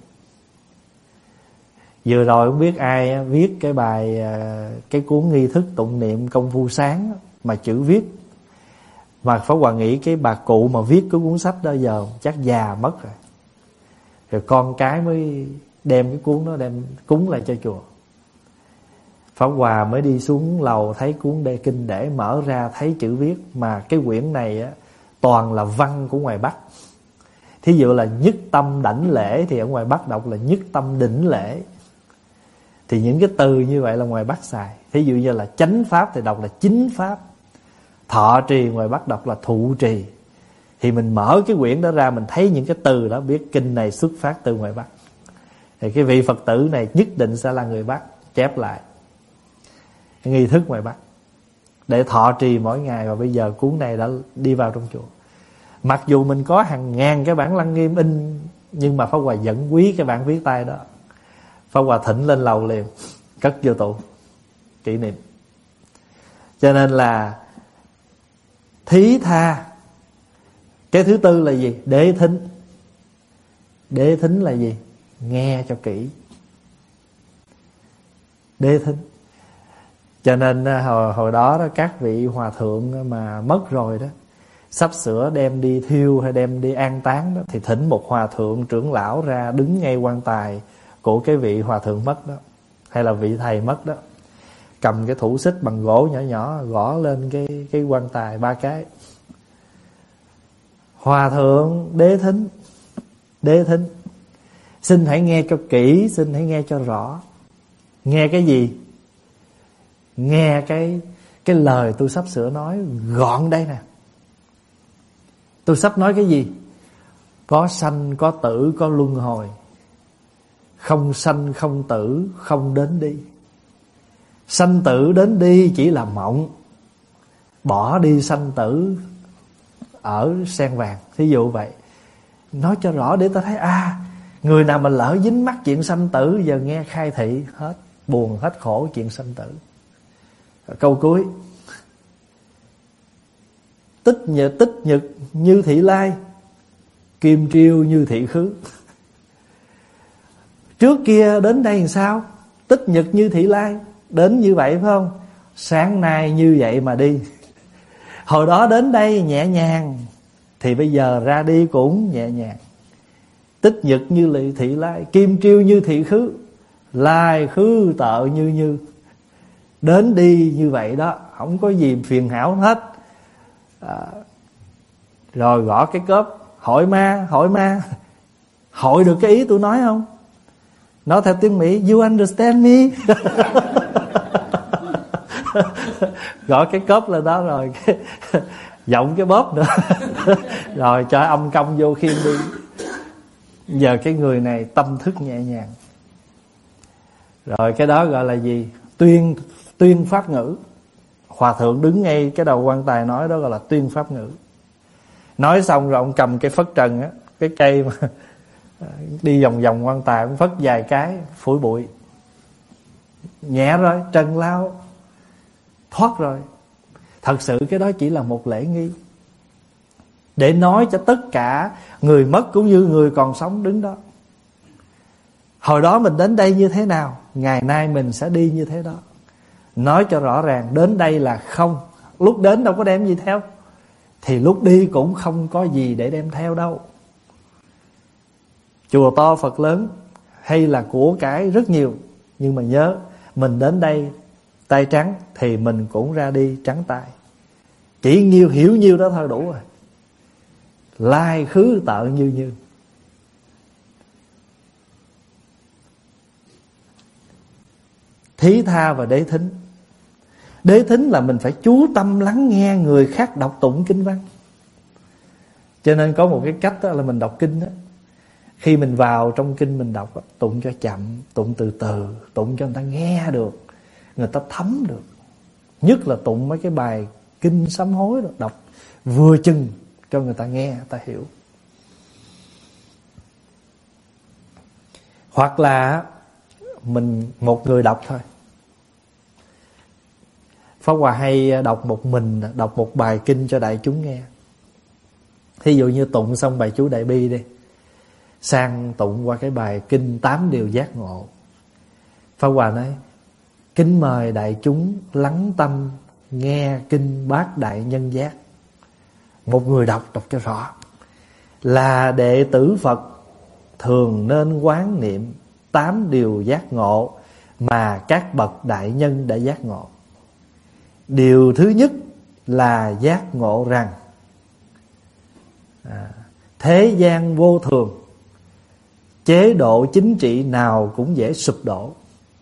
Vừa rồi không biết ai viết cái bài, cái cuốn nghi thức tụng niệm công phu sáng mà chữ viết. Mà Pháp Hòa nghĩ cái bà cụ mà viết cái cuốn sách đó giờ chắc già mất rồi. Rồi con cái mới đem cái cuốn đó đem cúng lại cho chùa. Pháp Hòa mới đi xuống lầu thấy cuốn đề kinh để mở ra thấy chữ viết. Mà cái quyển này á, toàn là văn của ngoài Bắc. Thí dụ là nhất tâm đảnh lễ thì ở ngoài Bắc đọc là nhất tâm đỉnh lễ. Thì những cái từ như vậy là ngoài Bắc xài. Thí dụ như là chánh pháp thì đọc là chính pháp. Thọ trì ngoài Bắc đọc là thụ trì. Thì mình mở cái quyển đó ra mình thấy những cái từ đó, biết kinh này xuất phát từ ngoài Bắc. Thì cái vị Phật tử này nhất định sẽ là người Bắc chép lại cái nghi thức ngoài Bắc để thọ trì mỗi ngày. Và bây giờ cuốn này đã đi vào trong chùa. Mặc dù mình có hàng ngàn cái bản Lăng Nghiêm in, nhưng mà Pháp Hòa vẫn quý cái bản viết tay đó. Pháp Hòa thỉnh lên lầu liền, cất vô tủ kỷ niệm. Cho nên là thí tha. Cái thứ tư là gì? Đế thính. Đế thính là gì? Nghe cho kỹ. Đế thính. Cho nên hồi đó các vị hòa thượng mà mất rồi đó, sắp sửa đem đi thiêu hay đem đi an táng đó, thì thỉnh một hòa thượng trưởng lão ra đứng ngay quan tài của cái vị hòa thượng mất đó, hay là vị thầy mất đó, cầm cái thủ xích bằng gỗ nhỏ nhỏ gõ lên cái quan tài 3 cái. Hòa thượng đế thính. Đế thính. Xin hãy nghe cho kỹ, xin hãy nghe cho rõ. Nghe cái gì? Nghe cái lời tôi sắp sửa nói gọn đây nè. Tôi sắp nói cái gì? Có sanh, có tử, có luân hồi. Không sanh, không tử, không đến đi. Sanh tử đến đi chỉ là mộng. Bỏ đi sanh tử ở sen vàng. Thí dụ vậy. Nói cho rõ để ta thấy người nào mà lỡ dính mắc chuyện sanh tử, giờ nghe khai thị hết, buồn hết khổ chuyện sanh tử. Câu cuối. Tích nhật như thị lai, kim triêu như thị khứ. Trước kia đến đây làm sao? Tích nhật như thị lai, đến như vậy phải không? Sáng nay như vậy mà đi. Hồi đó đến đây nhẹ nhàng, thì bây giờ ra đi cũng nhẹ nhàng. Tích nhật như thị lai, kim triêu như thị khứ, lai khứ tợ như. Đến đi như vậy đó, không có gì phiền não hết. Rồi gõ cái cốp, hỏi ma. Hỏi được cái ý tôi nói không? Nói theo tiếng Mỹ, you understand me? Gõ cái cốp lên đó rồi giọng cái bóp nữa. Rồi cho âm công vô khiên đi. Giờ cái người này tâm thức nhẹ nhàng. Rồi cái đó gọi là gì? Tuyên pháp ngữ. Hòa thượng đứng ngay cái đầu quan tài nói đó gọi là tuyên pháp ngữ. Nói xong rồi ông cầm cái phất trần á, cái cây mà đi vòng vòng quan tài, ông phất vài cái phủi bụi. Nhẹ rồi, trần lao thoát rồi. Thật sự cái đó chỉ là một lễ nghi để nói cho tất cả người mất cũng như người còn sống đứng đó. Hồi đó mình đến đây như thế nào, ngày nay mình sẽ đi như thế đó. Nói cho rõ ràng, đến đây là không. Lúc đến đâu có đem gì theo, thì lúc đi cũng không có gì để đem theo đâu. Chùa to Phật lớn hay là của cải rất nhiều, nhưng mà nhớ mình đến đây tay trắng thì mình cũng ra đi trắng tay. Chỉ hiểu nhiêu đó thôi đủ rồi. lai khứ tợ như như. Thí tha và đế thính. Đế thính là mình phải chú tâm lắng nghe người khác đọc tụng kinh văn. Cho nên có một cái cách đó là mình đọc kinh đó, khi mình vào trong kinh mình đọc đó, tụng cho chậm, tụng từ từ, tụng cho người ta nghe được, người ta thấm được. Nhất là tụng mấy cái bài kinh sám hối đó, đọc vừa chừng cho người ta nghe, người ta hiểu. Hoặc là mình một người đọc thôi. Pháp Hòa hay đọc một mình, đọc một bài kinh cho đại chúng nghe. Thí dụ như tụng xong bài chú Đại Bi đi, sang tụng qua cái bài kinh 8 điều giác ngộ. Pháp Hòa nói: kính mời đại chúng lắng tâm nghe kinh Bát Đại Nhân Giác. Một người đọc cho rõ. Là đệ tử Phật thường nên quán niệm 8 điều giác ngộ mà các bậc đại nhân đã giác ngộ. Điều thứ nhất là giác ngộ rằng thế gian vô thường, chế độ chính trị nào cũng dễ sụp đổ.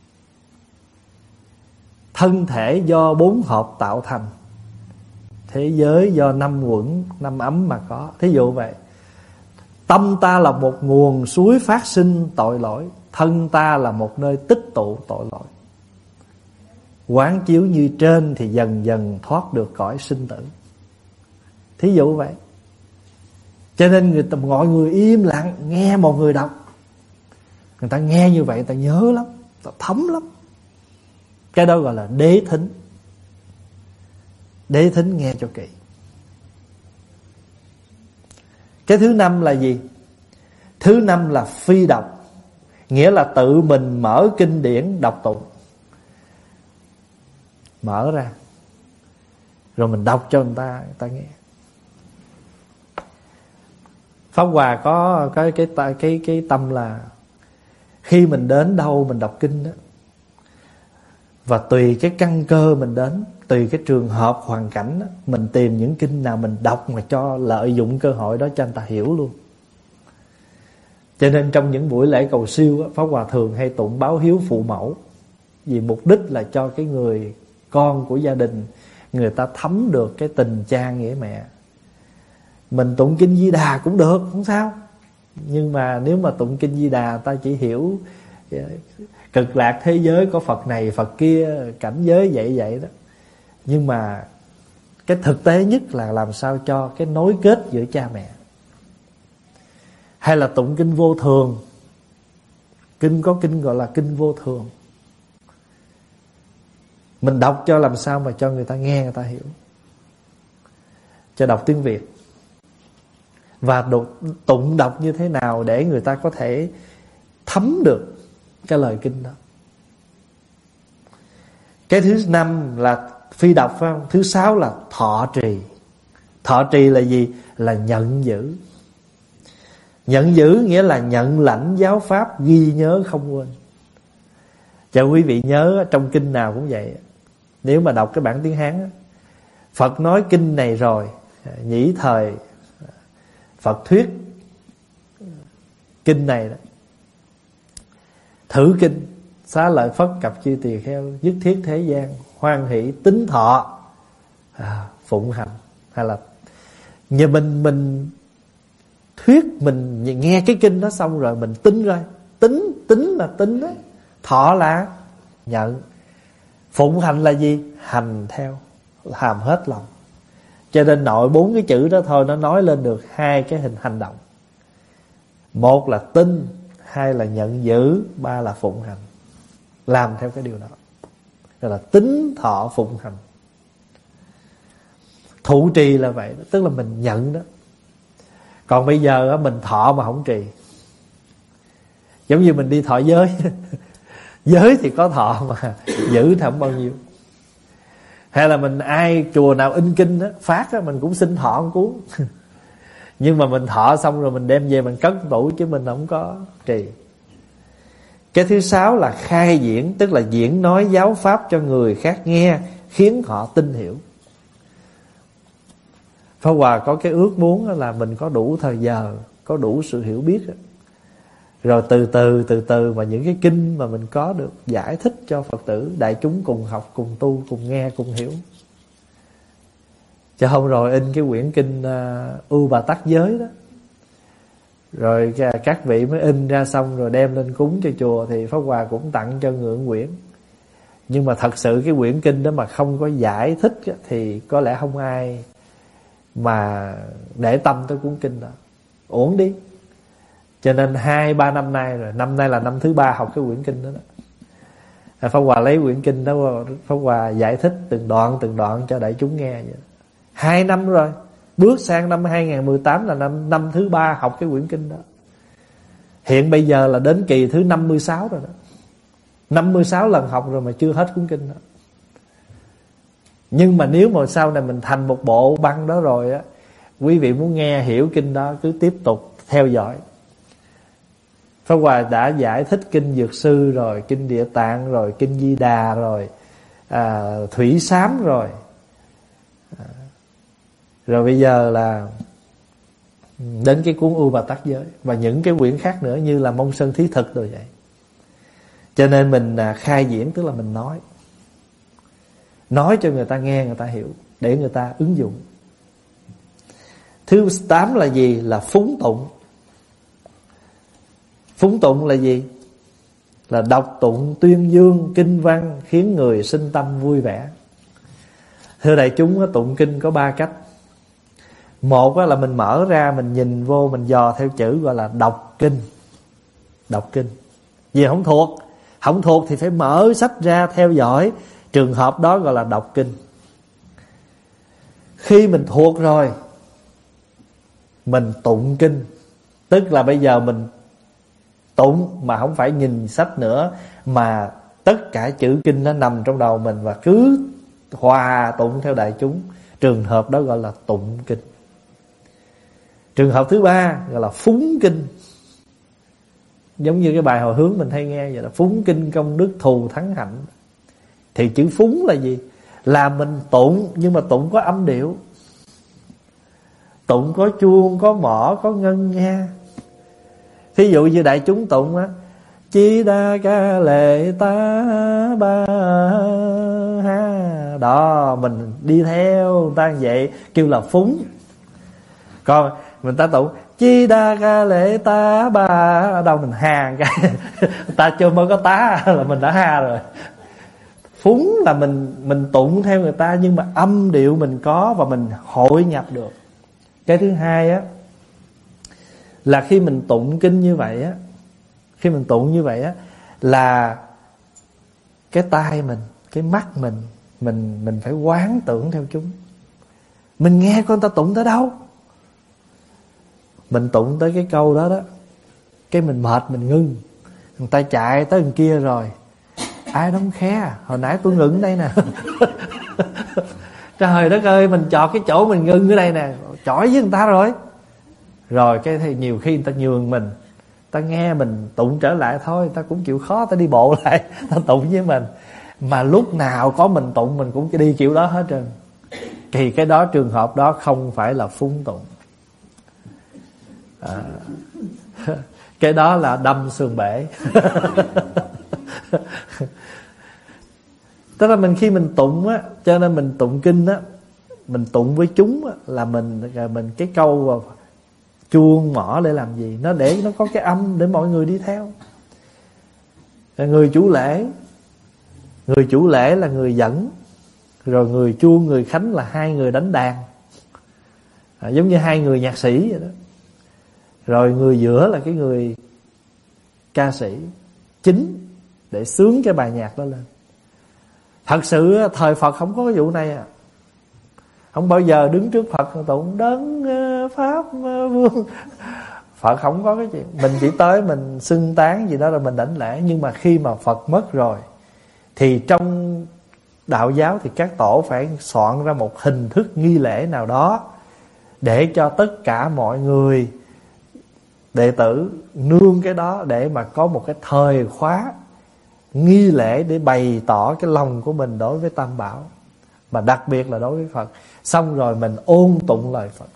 Thân thể do 4 hợp tạo thành, thế giới do 5 quẩn 5 ấm mà có. Thí dụ vậy, tâm ta là một nguồn suối phát sinh tội lỗi, thân ta là một nơi tích tụ tội lỗi. Quán chiếu như trên thì dần dần thoát được cõi sinh tử. Thí dụ vậy. Cho nên mọi người im lặng nghe một người đọc. Người ta nghe như vậy, người ta nhớ lắm, người ta thấm lắm. Cái đó gọi là đế thính. Đế thính nghe cho kỹ. Cái thứ năm là gì? Thứ năm là phi đọc. Nghĩa là tự mình mở kinh điển đọc tụng. Mở ra rồi mình đọc cho người ta nghe. Pháp Hòa có cái tâm là khi mình đến đâu mình đọc kinh đó, và tùy cái căn cơ mình đến, tùy cái trường hợp hoàn cảnh đó, mình tìm những kinh nào mình đọc mà cho lợi dụng cơ hội đó cho anh ta hiểu luôn. Cho nên trong những buổi lễ cầu siêu đó, Pháp Hòa thường hay tụng báo hiếu phụ mẫu, vì mục đích là cho cái người con của gia đình người ta thấm được cái tình cha nghĩa mẹ. Mình tụng kinh Di Đà cũng được, không sao. Nhưng mà nếu mà tụng kinh Di Đà ta chỉ hiểu cực lạc thế giới có Phật này Phật kia, cảnh giới vậy đó. Nhưng mà cái thực tế nhất là làm sao cho cái nối kết giữa cha mẹ. Hay là tụng kinh vô thường. Có kinh gọi là kinh vô thường. Mình đọc cho làm sao mà cho người ta nghe, người ta hiểu. Cho đọc tiếng Việt. Và tụng đọc như thế nào để người ta có thể thấm được cái lời kinh đó. Cái thứ năm là phi đọc, phải không? Thứ sáu là thọ trì. Thọ trì là gì? Là nhận giữ. Nhận giữ nghĩa là nhận lãnh giáo pháp, ghi nhớ không quên. Cho quý vị nhớ trong kinh nào cũng vậy. Nếu mà đọc cái bản tiếng Hán, Phật nói kinh này rồi, nhĩ thời Phật thuyết kinh này đó. Thử kinh, xá lợi Phất cập chư tỳ kheo, nhất thiết thế gian, hoan hỷ tín thọ, phụng hành. Hay là như mình thuyết, mình nghe cái kinh đó xong rồi mình tính rồi. Tính là tính đó. Thọ là nhận. Phụng hành là gì? Hành theo, làm hết lòng. Cho nên nội 4 cái chữ đó thôi nó nói lên được 2 cái hình hành động. 1 là tin, 2 là nhận giữ, 3 là phụng hành. Làm theo cái điều đó. Đó là tín thọ phụng hành. Thụ trì là vậy đó, tức là mình nhận đó. Còn bây giờ mình thọ mà không trì. Giống như mình đi thọ giới. Giới thì có thọ mà giữ thì không bao nhiêu. Hay là mình ai chùa nào in kinh đó, phát đó, mình cũng xin thọ một cuốn. Nhưng mà mình thọ xong rồi mình đem về mình cất tủ, chứ mình không có trì. Cái thứ 6 là khai diễn, tức là diễn nói giáo pháp cho người khác nghe, khiến họ tin hiểu. Pháp Hòa có cái ước muốn là mình có đủ thời giờ, có đủ sự hiểu biết, rồi từ từ mà những cái kinh mà mình có được giải thích cho Phật tử đại chúng cùng học, cùng tu, cùng nghe, cùng hiểu. Chứ không rồi in cái quyển kinh U Bà Tát Giới đó, rồi các vị mới in ra xong rồi đem lên cúng cho chùa, thì Pháp Hòa cũng tặng cho ngưỡng quyển. Nhưng mà thật sự cái quyển kinh đó mà không có giải thích thì có lẽ không ai mà để tâm tới cuốn kinh đó, uổng đi. Cho nên 2-3 năm nay rồi, năm nay là năm thứ 3 học cái quyển kinh đó, Pháp Hòa lấy quyển kinh đó, Pháp Hòa giải thích từng đoạn cho đại chúng nghe vậy. 2 năm rồi, bước sang năm 2018 là năm thứ 3 học cái quyển kinh đó. Hiện bây giờ là đến kỳ thứ 56 rồi đó, 56 lần học rồi mà chưa hết cuốn kinh đó. Nhưng mà nếu mà sau này mình thành một bộ băng đó rồi á, quý vị muốn nghe hiểu kinh đó cứ tiếp tục theo dõi. Pháp Hòa đã giải thích kinh Dược Sư rồi, kinh Địa Tạng rồi, kinh Di Đà rồi, Thủy Sám rồi, rồi bây giờ là đến cái cuốn U Bà Tát Giới và những cái quyển khác nữa như là Mông Sơn Thí Thực rồi vậy. Cho nên mình khai diễn, tức là mình nói cho người ta nghe, người ta hiểu, để người ta ứng dụng. Thứ 8 là gì? Là phúng tụng. Phúng tụng là gì? Là đọc tụng tuyên dương kinh văn khiến người sinh tâm vui vẻ. Thưa đại chúng, tụng kinh có 3 cách. Một là mình mở ra, mình nhìn vô, mình dò theo chữ, gọi là đọc kinh. Đọc kinh. Vì không thuộc thì phải mở sách ra theo dõi. Trường hợp đó gọi là đọc kinh. Khi mình thuộc rồi, mình tụng kinh. Tức là bây giờ mình tụng mà không phải nhìn sách nữa, mà tất cả chữ kinh nó nằm trong đầu mình và cứ hòa tụng theo đại chúng. Trường hợp đó gọi là tụng kinh. Trường hợp thứ 3 gọi là phúng kinh. Giống như cái bài hồi hướng mình hay nghe vậy, là phúng kinh công đức thù thắng hạnh. Thì chữ phúng là gì? Là mình tụng, nhưng mà tụng có âm điệu, tụng có chuông, có mõ, có ngân nga. Thí dụ như đại chúng tụng á, Chi đa ca lệ ta ba ha, đó mình đi theo người ta vậy kêu là phúng. Còn mình ta tụng Chi đa ca lệ ta ba, ở đâu mình ha cái ta chưa mới có tá là mình đã ha rồi. Phúng là mình tụng theo người ta, nhưng mà âm điệu mình có và mình hội nhập được. Cái thứ hai á, là khi mình tụng kinh như vậy á, khi mình tụng như vậy á, là cái tai mình, cái mắt mình phải quán tưởng theo chúng. Mình nghe con ta tụng tới đâu, mình tụng tới cái câu đó đó, cái mình mệt mình ngưng. Người ta chạy tới bên kia rồi, ai đóng khe, hồi nãy tôi ngừng đây nè. Trời đất ơi, mình chọt cái chỗ mình ngưng ở đây nè, chỏi với người ta rồi. Rồi cái thì nhiều khi người ta nhường mình, ta nghe mình tụng trở lại thôi, ta cũng chịu khó, ta đi bộ lại, ta tụng với mình. Mà lúc nào có mình tụng mình cũng đi kiểu đó hết trơn. Thì cái đó, trường hợp đó không phải là phúng tụng. Cái đó là đâm xương bể. Tức là khi mình tụng á, cho nên mình tụng kinh á, mình tụng với chúng á, là mình cái câu chuông mỏ để làm gì? Nó để nó có cái âm để mọi người đi theo. Người chủ lễ là người dẫn, rồi người chuông, người khánh là 2 người đánh đàn, giống như 2 người nhạc sĩ vậy đó. Rồi người giữa là cái người ca sĩ chính để xướng cái bài nhạc đó lên. Thật sự thời Phật không có cái vụ này à. Không bao giờ đứng trước Phật tụng đấng pháp vương. Phật không có cái chuyện. Mình chỉ tới mình xưng tán gì đó rồi mình đảnh lễ. Nhưng mà khi mà Phật mất rồi thì trong đạo giáo thì các tổ phải soạn ra một hình thức nghi lễ nào đó để cho tất cả mọi người đệ tử nương cái đó, để mà có một cái thời khóa nghi lễ để bày tỏ cái lòng của mình đối với Tam Bảo. mà đặc biệt là đối với Phật. Xong rồi mình ôn tụng lời Phật.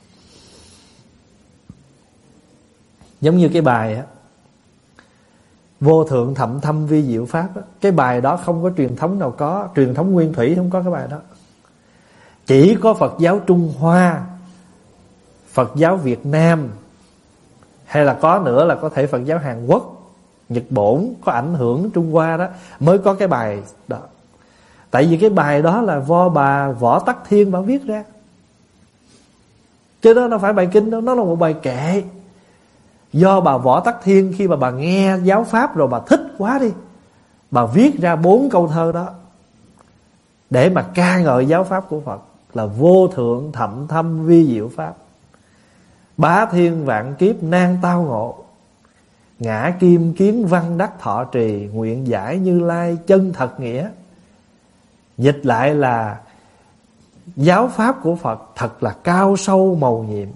Giống như cái bài á, Vô thượng thậm thâm vi diệu pháp á, cái bài đó không có truyền thống nào có. Truyền thống nguyên thủy không có cái bài đó. Chỉ có Phật giáo Trung Hoa, Phật giáo Việt Nam, hay là có nữa là có thể Phật giáo Hàn Quốc, Nhật Bản có ảnh hưởng Trung Hoa đó mới có cái bài đó. Tại vì cái bài đó là bà Võ Tắc Thiên bà viết ra, chứ đó đâu phải bài kinh đâu, nó là một bài kệ. Do bà Võ Tắc Thiên khi mà bà nghe giáo pháp rồi bà thích quá đi, bà viết ra 4 câu thơ đó để mà ca ngợi giáo pháp của Phật là vô thượng thậm thâm vi diệu pháp, bá thiên vạn kiếp nan tao ngộ, ngã kim kiến văn đắc thọ trì, nguyện giải Như Lai chân thật nghĩa. Dịch lại là giáo pháp của Phật thật là cao sâu mầu nhiệm,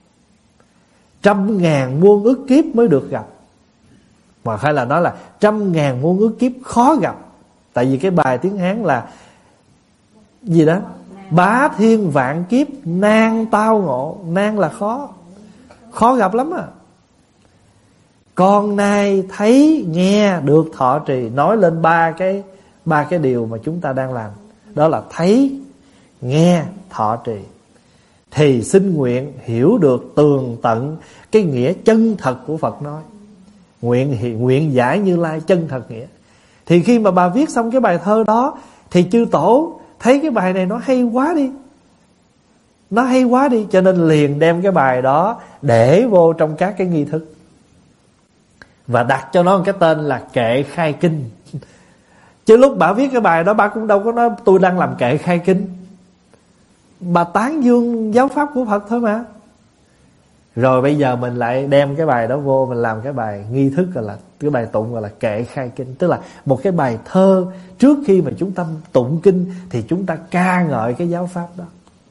100.000 muôn ức kiếp mới được gặp, mà hay là nói là 100.000 muôn ức kiếp khó gặp. Tại vì cái bài tiếng Hán là gì đó, bá thiên vạn kiếp nan tao ngộ. Nan là khó gặp lắm à. Con nay thấy nghe được thọ trì, nói lên ba cái điều mà chúng ta đang làm, đó là thấy, nghe, thọ trì. Thì xin nguyện hiểu được tường tận cái nghĩa chân thật của Phật nói, nguyện giải Như Lai chân thật nghĩa. Thì khi mà bà viết xong cái bài thơ đó thì chư tổ thấy cái bài này nó hay quá đi, nó hay quá đi, cho nên liền đem cái bài đó để vô trong các cái nghi thức và đặt cho nó một cái tên là kệ khai kinh. Chứ lúc bà viết cái bài đó bà cũng đâu có nói tôi đang làm kệ khai kinh, bà tán dương giáo pháp của Phật thôi mà. Rồi bây giờ mình lại đem cái bài đó vô, mình làm cái bài nghi thức gọi là cái bài tụng gọi là kệ khai kinh. Tức là một cái bài thơ trước khi mà chúng ta tụng kinh thì chúng ta ca ngợi cái giáo pháp đó.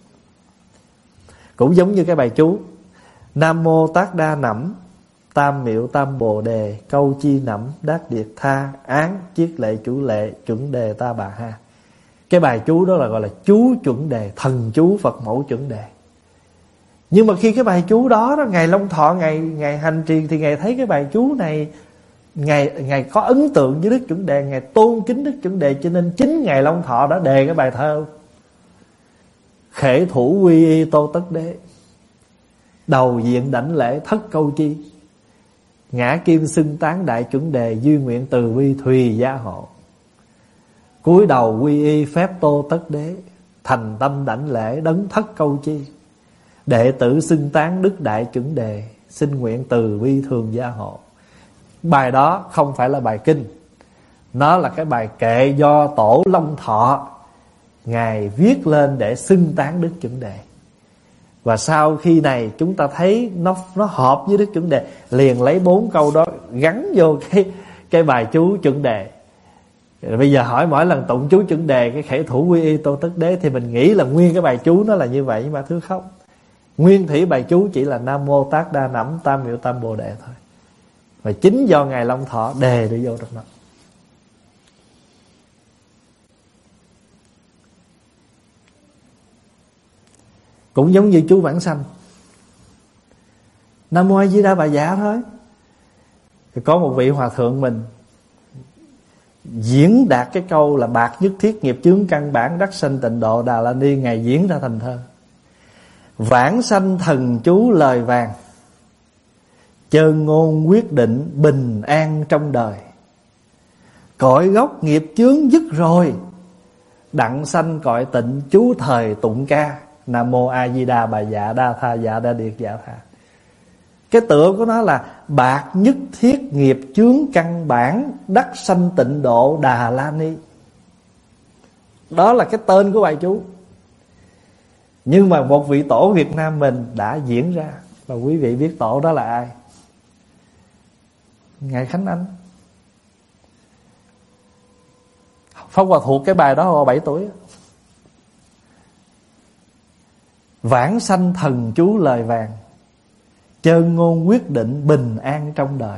Cũng giống như cái bài chú Nam mô Tát Đa Nẵm Tam Miệu Tam Bồ Đề, câu chi nẫm đát điệt tha, án chiết lệ chủ lệ chuẩn đề ta bà ha. Cái bài chú đó là gọi là chú chuẩn đề, thần chú Phật mẫu chuẩn đề. Nhưng mà khi cái bài chú đó Ngài Long Thọ, Ngài hành trì thì Ngài thấy cái bài chú này Ngài có ấn tượng với Đức Chuẩn Đề, Ngài tôn kính Đức Chuẩn Đề, cho nên chính Ngài Long Thọ đã đề cái bài thơ khể thủ quy y tô tất đế, đầu diện đảnh lễ thất câu chi, ngã kim xưng tán đại chuẩn đề, duy nguyện từ bi thùy gia hộ, cúi đầu quy y phép tô tất đế, thành tâm đảnh lễ đấng thất câu chi, đệ tử xưng tán đức đại chuẩn đề, xin nguyện từ bi thường gia hộ. Bài đó không phải là bài kinh, nó là cái bài kệ do Tổ Long Thọ Ngài viết lên để xưng tán Đức Chuẩn Đề. Và sau khi này chúng ta thấy nó hợp với Đức Chuẩn Đề, liền lấy 4 câu đó gắn vô cái bài chú Chuẩn Đề. Rồi bây giờ hỏi mỗi lần tụng chú Chuẩn Đề cái khể thủ quy y tô tất đế thì mình nghĩ là nguyên cái bài chú nó là như vậy, nhưng mà thưa không, nguyên thủy bài chú chỉ là Nam mô Tát Đa Nẵm Tam Miệu Tam Bồ Đề thôi. Và chính do Ngài Long Thọ đề đi vô trong đó. Cũng giống như chú Vãng Sanh Nam mô A Di Đà Bà Dạ thôi. Thì có một vị hòa thượng mình diễn đạt cái câu là bạc nhất thiết nghiệp chướng căn bản đắc sanh tịnh độ Đà La Ni, Ngài diễn ra thành thơ. Vãng sanh thần chú lời vàng, chơn ngôn quyết định bình an trong đời, cội gốc nghiệp chướng dứt rồi, đặng sanh cội tịnh chú thời tụng ca, Nam mô A Di Đà Bà Dạ Đa Tha Dạ Đa Điệt Dạ Tha. Cái tựa của nó là bạc nhất thiết nghiệp chướng căn bản đắc sanh tịnh độ Đà La Ni. Đó là cái tên của bài chú. Nhưng mà một vị tổ Việt Nam mình đã diễn ra. Và quý vị biết tổ đó là ai? Ngài Khánh Anh. Pháp Hòa thuộc cái bài đó hồi 7 tuổi. Vãng sanh thần chú lời vàng, chơn ngôn quyết định bình an trong đời,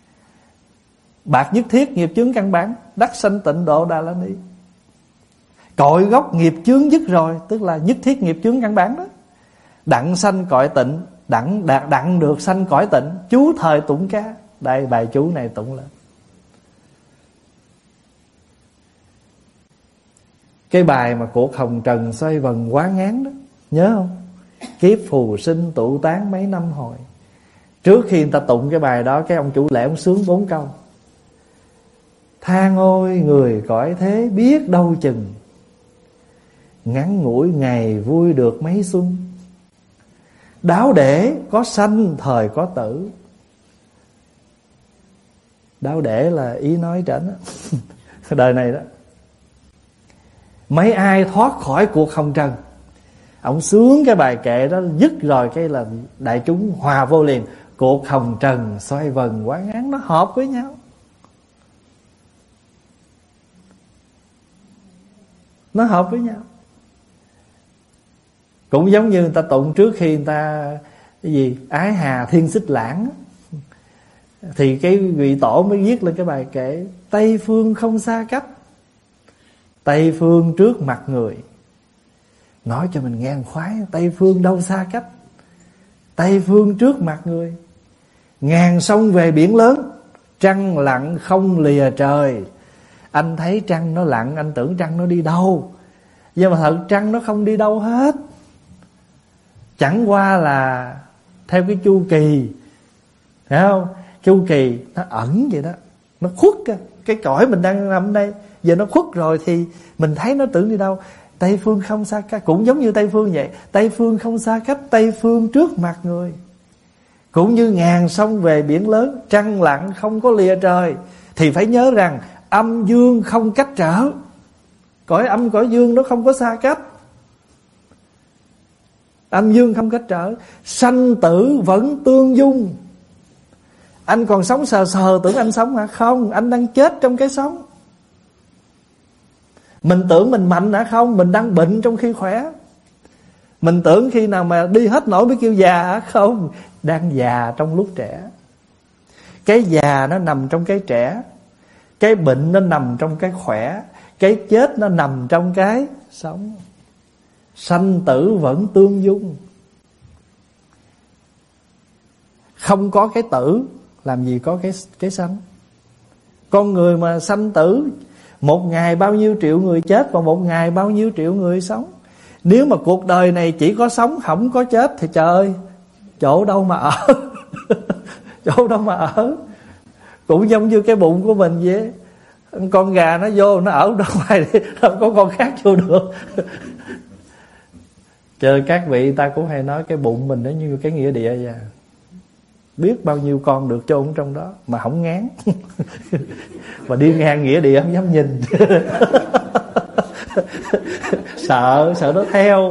bạc nhất thiết nghiệp chướng căn bản đắc sanh tịnh độ Đà La Ni. Cội gốc nghiệp chướng dứt rồi, tức là nhất thiết nghiệp chướng căn bản đó. Đặng sanh cõi tịnh, đặng được sanh cõi tịnh, chú thời tụng ca. Đây bài chú này tụng lên. Cái bài mà cuộc hồng trần xoay vần quá ngán đó, nhớ không? Kiếp phù sinh tụ tán mấy năm hồi. Trước khi người ta tụng cái bài đó, cái ông chủ lễ ông sướng 4 câu. Than ôi người cõi thế biết đâu chừng, ngắn ngủi ngày vui được mấy xuân. Đáo để có sanh thời có tử. Đáo để là ý nói trển đó. Đời này đó, mấy ai thoát khỏi cuộc hồng trần. Ông sướng cái bài kệ đó dứt rồi, cái là đại chúng hòa vô liền. Cuộc hồng trần xoay vần quá ngán, nó hợp với nhau. Nó hợp với nhau. Cũng giống như người ta tụng trước khi người ta cái gì ái hà thiên xích lãng, thì cái vị tổ mới viết lên cái bài kệ Tây phương không xa cách, Tây phương trước mặt người. Nói cho mình nghe khoái. Tây phương đâu xa cách, Tây phương trước mặt người. Ngàn sông về biển lớn, trăng lặng không lìa trời. Anh thấy trăng nó lặng, anh tưởng trăng nó đi đâu, nhưng mà thật trăng nó không đi đâu hết. Chẳng qua là theo cái chu kỳ, thấy không? Chu kỳ nó ẩn vậy đó, nó khuất cái cõi mình đang nằm đây, giờ nó khuất rồi thì mình thấy nó tưởng đi đâu. Tây phương không xa cách, cũng giống như Tây phương vậy. Tây phương không xa cách, Tây phương trước mặt người. Cũng như ngàn sông về biển lớn, trăng lặng không có lìa trời. Thì phải nhớ rằng âm dương không cách trở. Cõi âm cõi dương nó không có xa cách, âm dương không cách trở. Sanh tử vẫn tương dung. Anh còn sống sờ sờ tưởng anh sống hả? Không, anh đang chết trong cái sống. Mình tưởng mình mạnh hả? Không, mình đang bệnh trong khi khỏe. Mình tưởng khi nào mà đi hết nổi mới kêu già hả? Không, đang già trong lúc trẻ. Cái già nó nằm trong cái trẻ, cái bệnh nó nằm trong cái khỏe, cái chết nó nằm trong cái sống. Sanh tử vẫn tương dung. Không có cái tử, làm gì có cái sanh. Con người mà sanh tử, một ngày bao nhiêu triệu người chết, và một ngày bao nhiêu triệu người sống. Nếu mà cuộc đời này chỉ có sống không có chết thì trời ơi, chỗ đâu mà ở. Chỗ đâu mà ở. Cũng giống như cái bụng của mình vậy. Con gà nó vô, nó ở ra ngoài đi, không có con khác vô được. Trời, các vị ta cũng hay nói cái bụng mình nó như cái nghĩa địa vậy. Biết bao nhiêu con được chôn trong đó mà không ngán. Mà đi ngang nghĩa địa không dám nhìn. Sợ nó theo.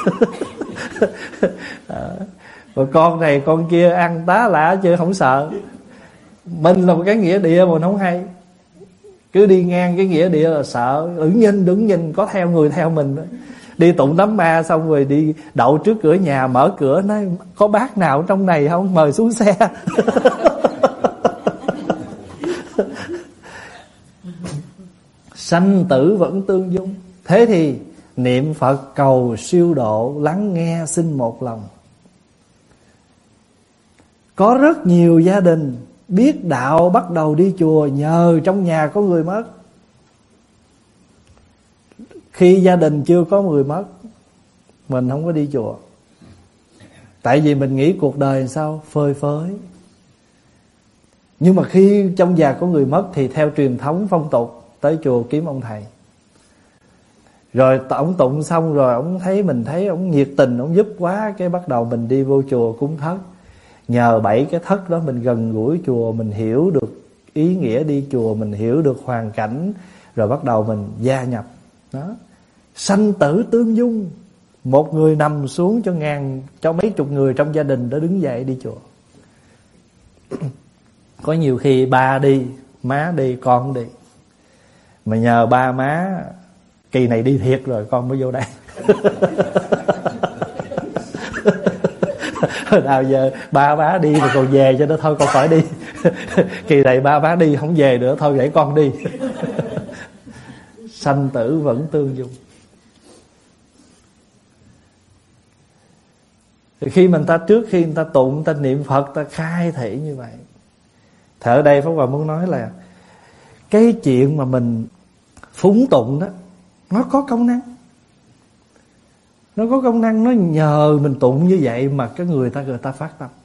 Rồi con này con kia ăn tá lạ chứ không sợ. Mình là một cái nghĩa địa mà mình không hay. Cứ đi ngang cái nghĩa địa là sợ. Đừng nhìn có theo người theo mình. Đi tụng đám ma xong rồi đi đậu trước cửa nhà, mở cửa nói có bác nào trong này không, mời xuống xe. Sanh tử vẫn tương dung. Thế thì niệm Phật cầu siêu độ, lắng nghe xin một lòng. Có rất nhiều gia đình biết đạo bắt đầu đi chùa nhờ trong nhà có người mất. Khi gia đình chưa có người mất, mình không có đi chùa. Tại vì mình nghĩ cuộc đời sao phơi phới. Nhưng mà khi trong nhà có người mất thì theo truyền thống phong tục tới chùa kiếm ông thầy. Rồi ông tụng xong rồi ông thấy mình thấy ông nhiệt tình, ông giúp quá, cái bắt đầu mình đi vô chùa cúng thất. Nhờ 7 cái thất đó mình gần gũi chùa, mình hiểu được ý nghĩa đi chùa, mình hiểu được hoàn cảnh, rồi bắt đầu mình gia nhập. Đó. Sanh tử tương dung. Một người nằm xuống cho mấy chục người trong gia đình đó đứng dậy đi chùa. Có nhiều khi ba đi, má đi, con đi, mà nhờ ba má kỳ này đi thiệt rồi con mới vô đây. Nào giờ ba má đi rồi còn về cho nó thôi con phải đi. Kỳ này ba má đi không về nữa thôi để con đi. Sanh tử vẫn tương dung. Khi mà trước khi người ta tụng, người ta niệm Phật, ta khai thị như vậy. Thì ở đây Pháp Hòa muốn nói là cái chuyện mà mình phúng tụng đó, nó có công năng. Nó có công năng, nó nhờ mình tụng như vậy mà cái người ta phát tâm.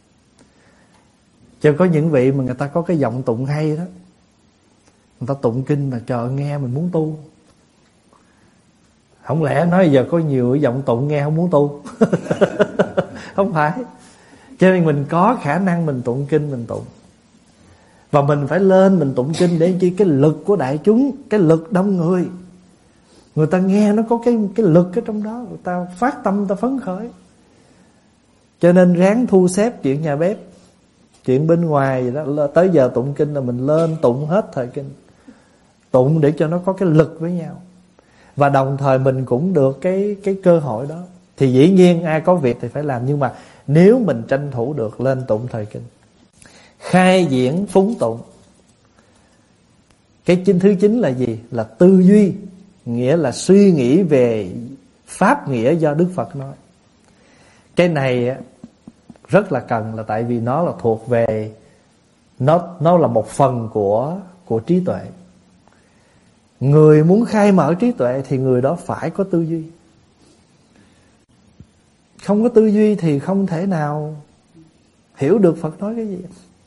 Chứ có những vị mà người ta có cái giọng tụng hay đó, người ta tụng kinh là trời nghe mình muốn tu. Không lẽ nói giờ có nhiều giọng tụng nghe không muốn tu? Không phải. Cho nên mình có khả năng mình tụng kinh, mình tụng. Và mình phải lên mình tụng kinh để chi? Cái lực của đại chúng, cái lực đông người, người ta nghe nó có cái lực ở trong đó, người ta phát tâm, người ta phấn khởi. Cho nên ráng thu xếp chuyện nhà bếp, chuyện bên ngoài vậy đó. Tới giờ tụng kinh là mình lên tụng hết thời kinh, tụng để cho nó có cái lực với nhau. Và đồng thời mình cũng được cái cơ hội đó. Thì dĩ nhiên ai có việc thì phải làm. Nhưng mà nếu mình tranh thủ được lên tụng thời kinh, khai diễn phúng tụng. Cái thứ 9 là gì? Là tư duy, nghĩa là suy nghĩ về pháp nghĩa do Đức Phật nói. Cái này rất là cần, là tại vì nó là thuộc về, nó là một phần của trí tuệ. Người muốn khai mở trí tuệ thì người đó phải có tư duy. Không có tư duy thì không thể nào hiểu được Phật nói cái gì.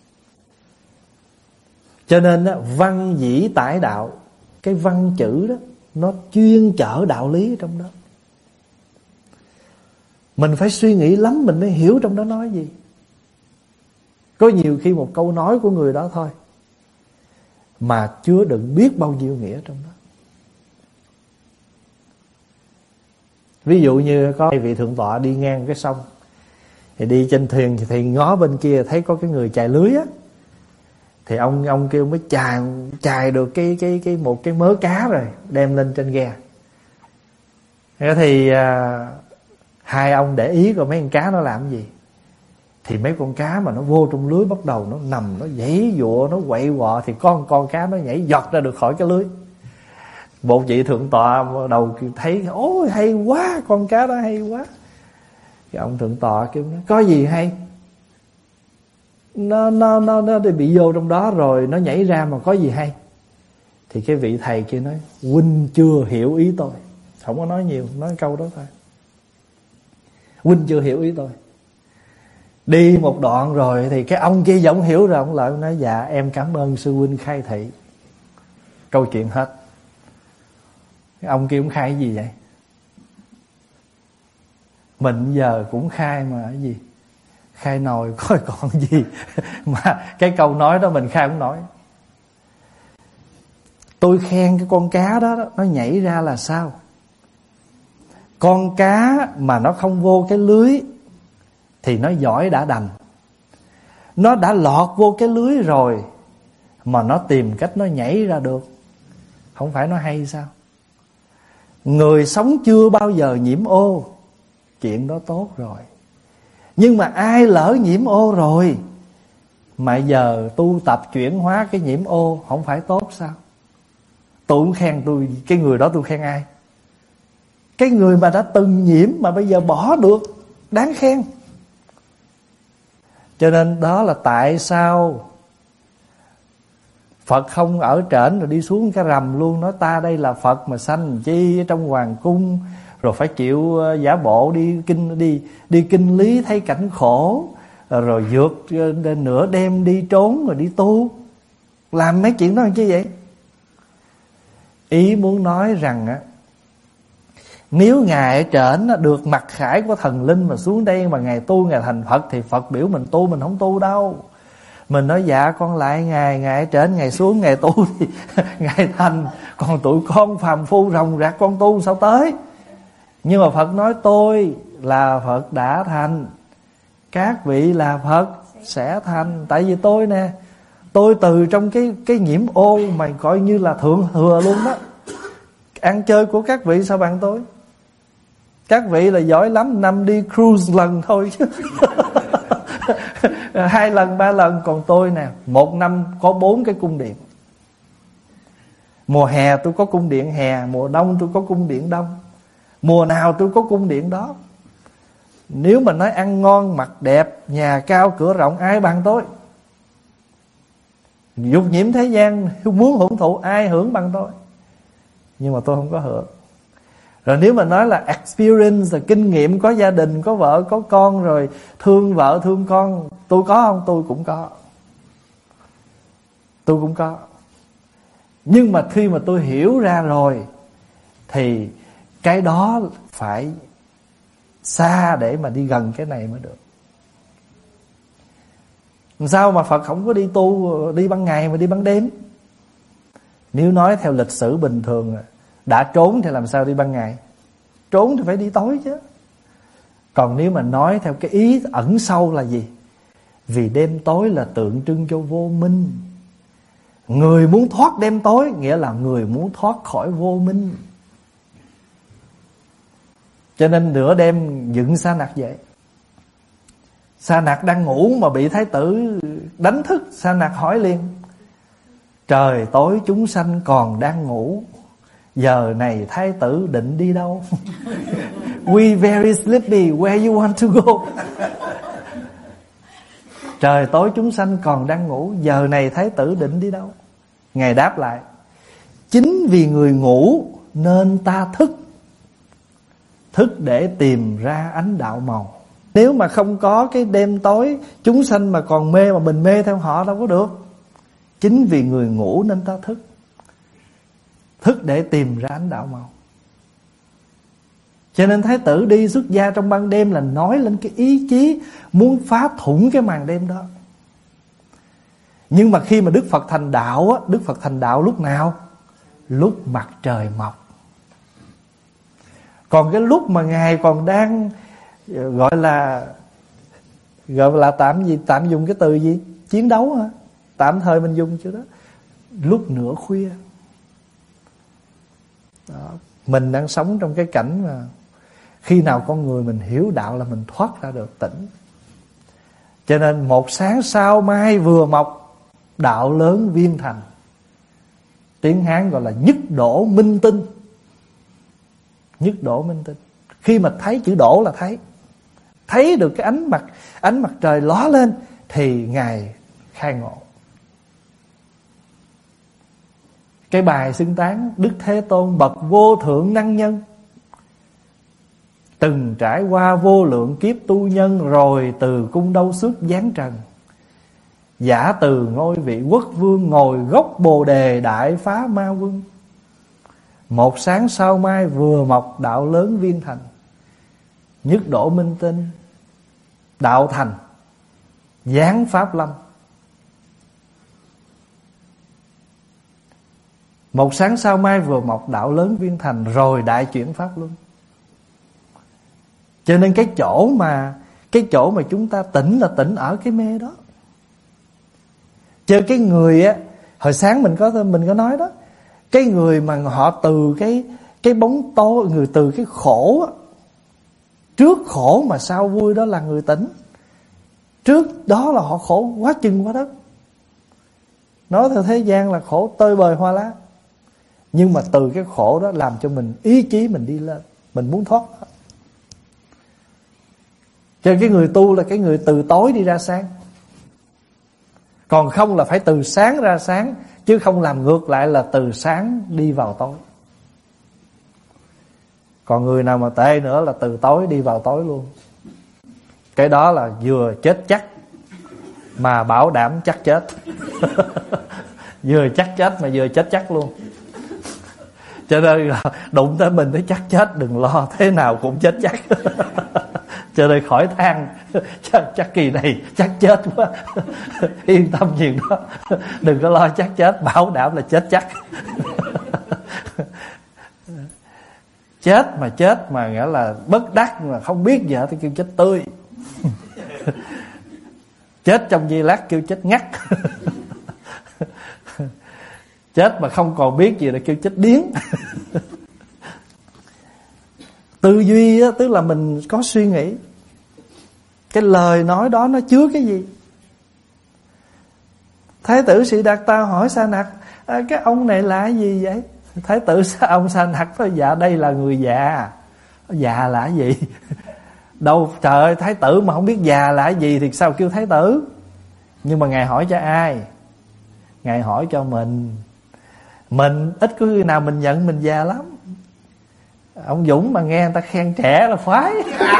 Cho nên văn dĩ tải đạo, cái văn chữ đó nó chuyên chở đạo lý trong đó. Mình phải suy nghĩ lắm mình mới hiểu trong đó nói gì. Có nhiều khi một câu nói của người đó thôi mà chứa đựng biết bao nhiêu nghĩa trong đó. Ví dụ như có vị thượng tọa đi ngang cái sông, thì đi trên thuyền thì ngó bên kia thấy có cái người chài lưới á, thì ông kêu mới chài được một cái mớ cá rồi đem lên trên ghe. Thế thì hai ông để ý coi mấy con cá nó làm gì. Thì mấy con cá mà nó vô trong lưới bắt đầu nó nằm, nó giãy giụa, nó quậy quọ, thì có con cá nó nhảy giọt ra được khỏi cái lưới. Một vị thượng tọa đầu thấy ôi hay quá, con cá đó hay quá. Cái ông thượng tọa kêu có gì hay? Nó bị vô trong đó rồi nó nhảy ra mà có gì hay? Thì cái vị thầy kia nói huynh chưa hiểu ý tôi. Không có nói nhiều, nói câu đó thôi. Huynh chưa hiểu ý tôi. Đi một đoạn rồi thì cái ông kia vẫn hiểu rồi. Ông lại nói dạ em cảm ơn sư huynh khai thị. Câu chuyện hết. Cái ông kia cũng khai cái gì vậy? Mình giờ cũng khai mà cái gì? Khai nồi coi còn gì. Mà cái câu nói đó mình khai không nổi. Tôi khen cái con cá đó nó nhảy ra là sao? Con cá mà nó không vô cái lưới thì nó giỏi đã đành. Nó đã lọt vô cái lưới rồi mà nó tìm cách nó nhảy ra được, không phải nó hay sao? Người sống chưa bao giờ nhiễm ô, chuyện đó tốt rồi. Nhưng mà ai lỡ nhiễm ô rồi mà giờ tu tập chuyển hóa cái nhiễm ô, không phải tốt sao? Tôi cũng khen tôi, cái người đó tôi khen ai? Cái người mà đã từng nhiễm mà bây giờ bỏ được, đáng khen. Cho nên đó là tại sao Phật không ở trển rồi đi xuống cái rầm luôn, nói ta đây là Phật mà sanh chi trong hoàng cung, rồi phải chịu giả bộ đi kinh lý thấy cảnh khổ, rồi vượt nửa đêm đi trốn rồi đi tu. Làm mấy chuyện đó làm chi vậy? Ý muốn nói rằng á, nếu Ngài ở trển được mặc khải của thần linh mà xuống đây mà Ngài tu, Ngài thành Phật, thì Phật biểu mình tu, mình không tu đâu. Mình nói dạ con lại Ngài ở trển, Ngài xuống Ngài tu thì Ngài thành. Còn tụi con phàm phu ròng rạc con tu sao tới? Nhưng mà Phật nói tôi là Phật đã thành, các vị là Phật sẽ thành. Tại vì tôi nè, tôi từ trong cái nhiễm ô mà coi như là thượng thừa luôn đó. Ăn chơi của các vị sao bằng tôi? Các vị là giỏi lắm, năm đi cruise lần thôi chứ 2 lần 3 lần. Còn tôi nè, 1 năm có 4 cái cung điện. Mùa hè tôi có cung điện hè, mùa đông tôi có cung điện đông, mùa nào tôi có cung điện đó. Nếu mà nói ăn ngon, mặc đẹp, nhà cao, cửa rộng, ai bằng tôi? Dục nhiễm thế gian, muốn hưởng thụ, ai hưởng bằng tôi? Nhưng mà tôi không có hưởng. Rồi nếu mà nói là experience, là kinh nghiệm, có gia đình, có vợ, có con, rồi thương vợ, thương con, tôi có không? Tôi cũng có. Tôi cũng có. Nhưng mà khi mà tôi hiểu ra rồi thì cái đó phải xa để mà đi gần cái này mới được. Sao mà Phật không có đi tu đi ban ngày mà đi ban đêm? Nếu nói theo lịch sử bình thường, đã trốn thì làm sao đi ban ngày? Trốn thì phải đi tối chứ. Còn nếu mà nói theo cái ý ẩn sâu là gì? Vì đêm tối là tượng trưng cho vô minh. Người muốn thoát đêm tối nghĩa là người muốn thoát khỏi vô minh. Cho nên nửa đêm dựng Sa Nặc dậy. Sa Nặc đang ngủ mà bị thái tử đánh thức. Sa Nặc hỏi liền: trời tối chúng sanh còn đang ngủ, giờ này thái tử định đi đâu? We very sleepy, where you want to go? Trời tối chúng sanh còn đang ngủ, giờ này thái tử định đi đâu? Ngài đáp lại: chính vì người ngủ nên ta thức. Thức để tìm ra ánh đạo màu. Nếu mà không có cái đêm tối, chúng sanh mà còn mê mà mình mê theo họ đâu có được. Chính vì người ngủ nên ta thức. Thức để tìm ra ánh đạo màu. Cho nên thái tử đi xuất gia trong ban đêm là nói lên cái ý chí muốn phá thủng cái màn đêm đó. Nhưng mà khi mà Đức Phật thành đạo á, Đức Phật thành đạo lúc nào? Lúc mặt trời mọc. Còn cái lúc mà Ngài còn đang gọi là tạm dùng cái từ gì? Chiến đấu hả? Tạm thời mình dùng chữ đó. Lúc nửa khuya đó. Mình đang sống trong cái cảnh mà khi nào con người mình hiểu đạo là mình thoát ra được tỉnh. Cho nên một sáng sao mai vừa mọc, đạo lớn viên thành. Tiếng Hán gọi là nhất đổ minh tinh. Nhất đổ minh tinh. Khi mà thấy chữ đổ là thấy được cái ánh mặt trời ló lên thì Ngài khai ngộ. Cái bài xưng tán Đức Thế Tôn bậc vô thượng năng nhân, từng trải qua vô lượng kiếp tu nhân, rồi từ cung đâu xuất giáng trần. Giả từ ngôi vị quốc vương, ngồi gốc bồ đề đại phá ma quân. Một sáng sao mai vừa mọc, đạo lớn viên thành. Nhất đổ minh tinh, đạo thành, giáng pháp lâm. Một sáng sao mai vừa mọc, đạo lớn viên thành, rồi đại chuyển pháp luân. Cho nên cái chỗ mà chúng ta tỉnh là tỉnh ở cái mê đó. Chứ cái người á, hồi sáng mình có nói đó, cái người mà họ từ cái bóng tối, người từ cái khổ á, trước khổ mà sau vui, đó là người tỉnh. Trước đó là họ khổ quá chừng quá đất. Nói theo thế gian là khổ tơi bời hoa lá. Nhưng mà từ cái khổ đó làm cho mình ý chí mình đi lên, mình muốn thoát đó. Cho nên cái người tu là cái người từ tối đi ra sáng. Còn không là phải từ sáng ra sáng, chứ không làm ngược lại là từ sáng đi vào tối. Còn người nào mà tệ nữa là từ tối đi vào tối luôn. Cái đó là vừa chết chắc mà bảo đảm chắc chết. Vừa chắc chết mà vừa chết chắc luôn. Cho nên là đụng tới mình thấy chắc chết, đừng lo, thế nào cũng chết chắc. Cho nên khỏi than chắc kỳ này chắc chết quá. Yên tâm chuyện đó, đừng có lo chắc chết, bảo đảm là chết chắc. Chết mà nghĩa là bất đắc mà không biết gì hết thì kêu chết tươi. Chết trong giây lát kêu chết ngắt. Chết mà không còn biết gì là kêu chết điếng. Tư duy á, tức là mình có suy nghĩ cái lời nói đó nó chứa cái gì. Thái tử Siddhartha hỏi Sa Nặc: cái ông này là gì vậy? Thái tử ông Sa Nặc nói: dạ đây là người già. Già là gì? Đâu trời ơi, thái tử mà không biết già là cái gì thì sao kêu thái tử. Nhưng mà Ngài hỏi cho ai? Ngài hỏi cho mình. Mình ít có khi nào mình nhận mình già lắm. Ông Dũng mà nghe người ta khen trẻ là khoái.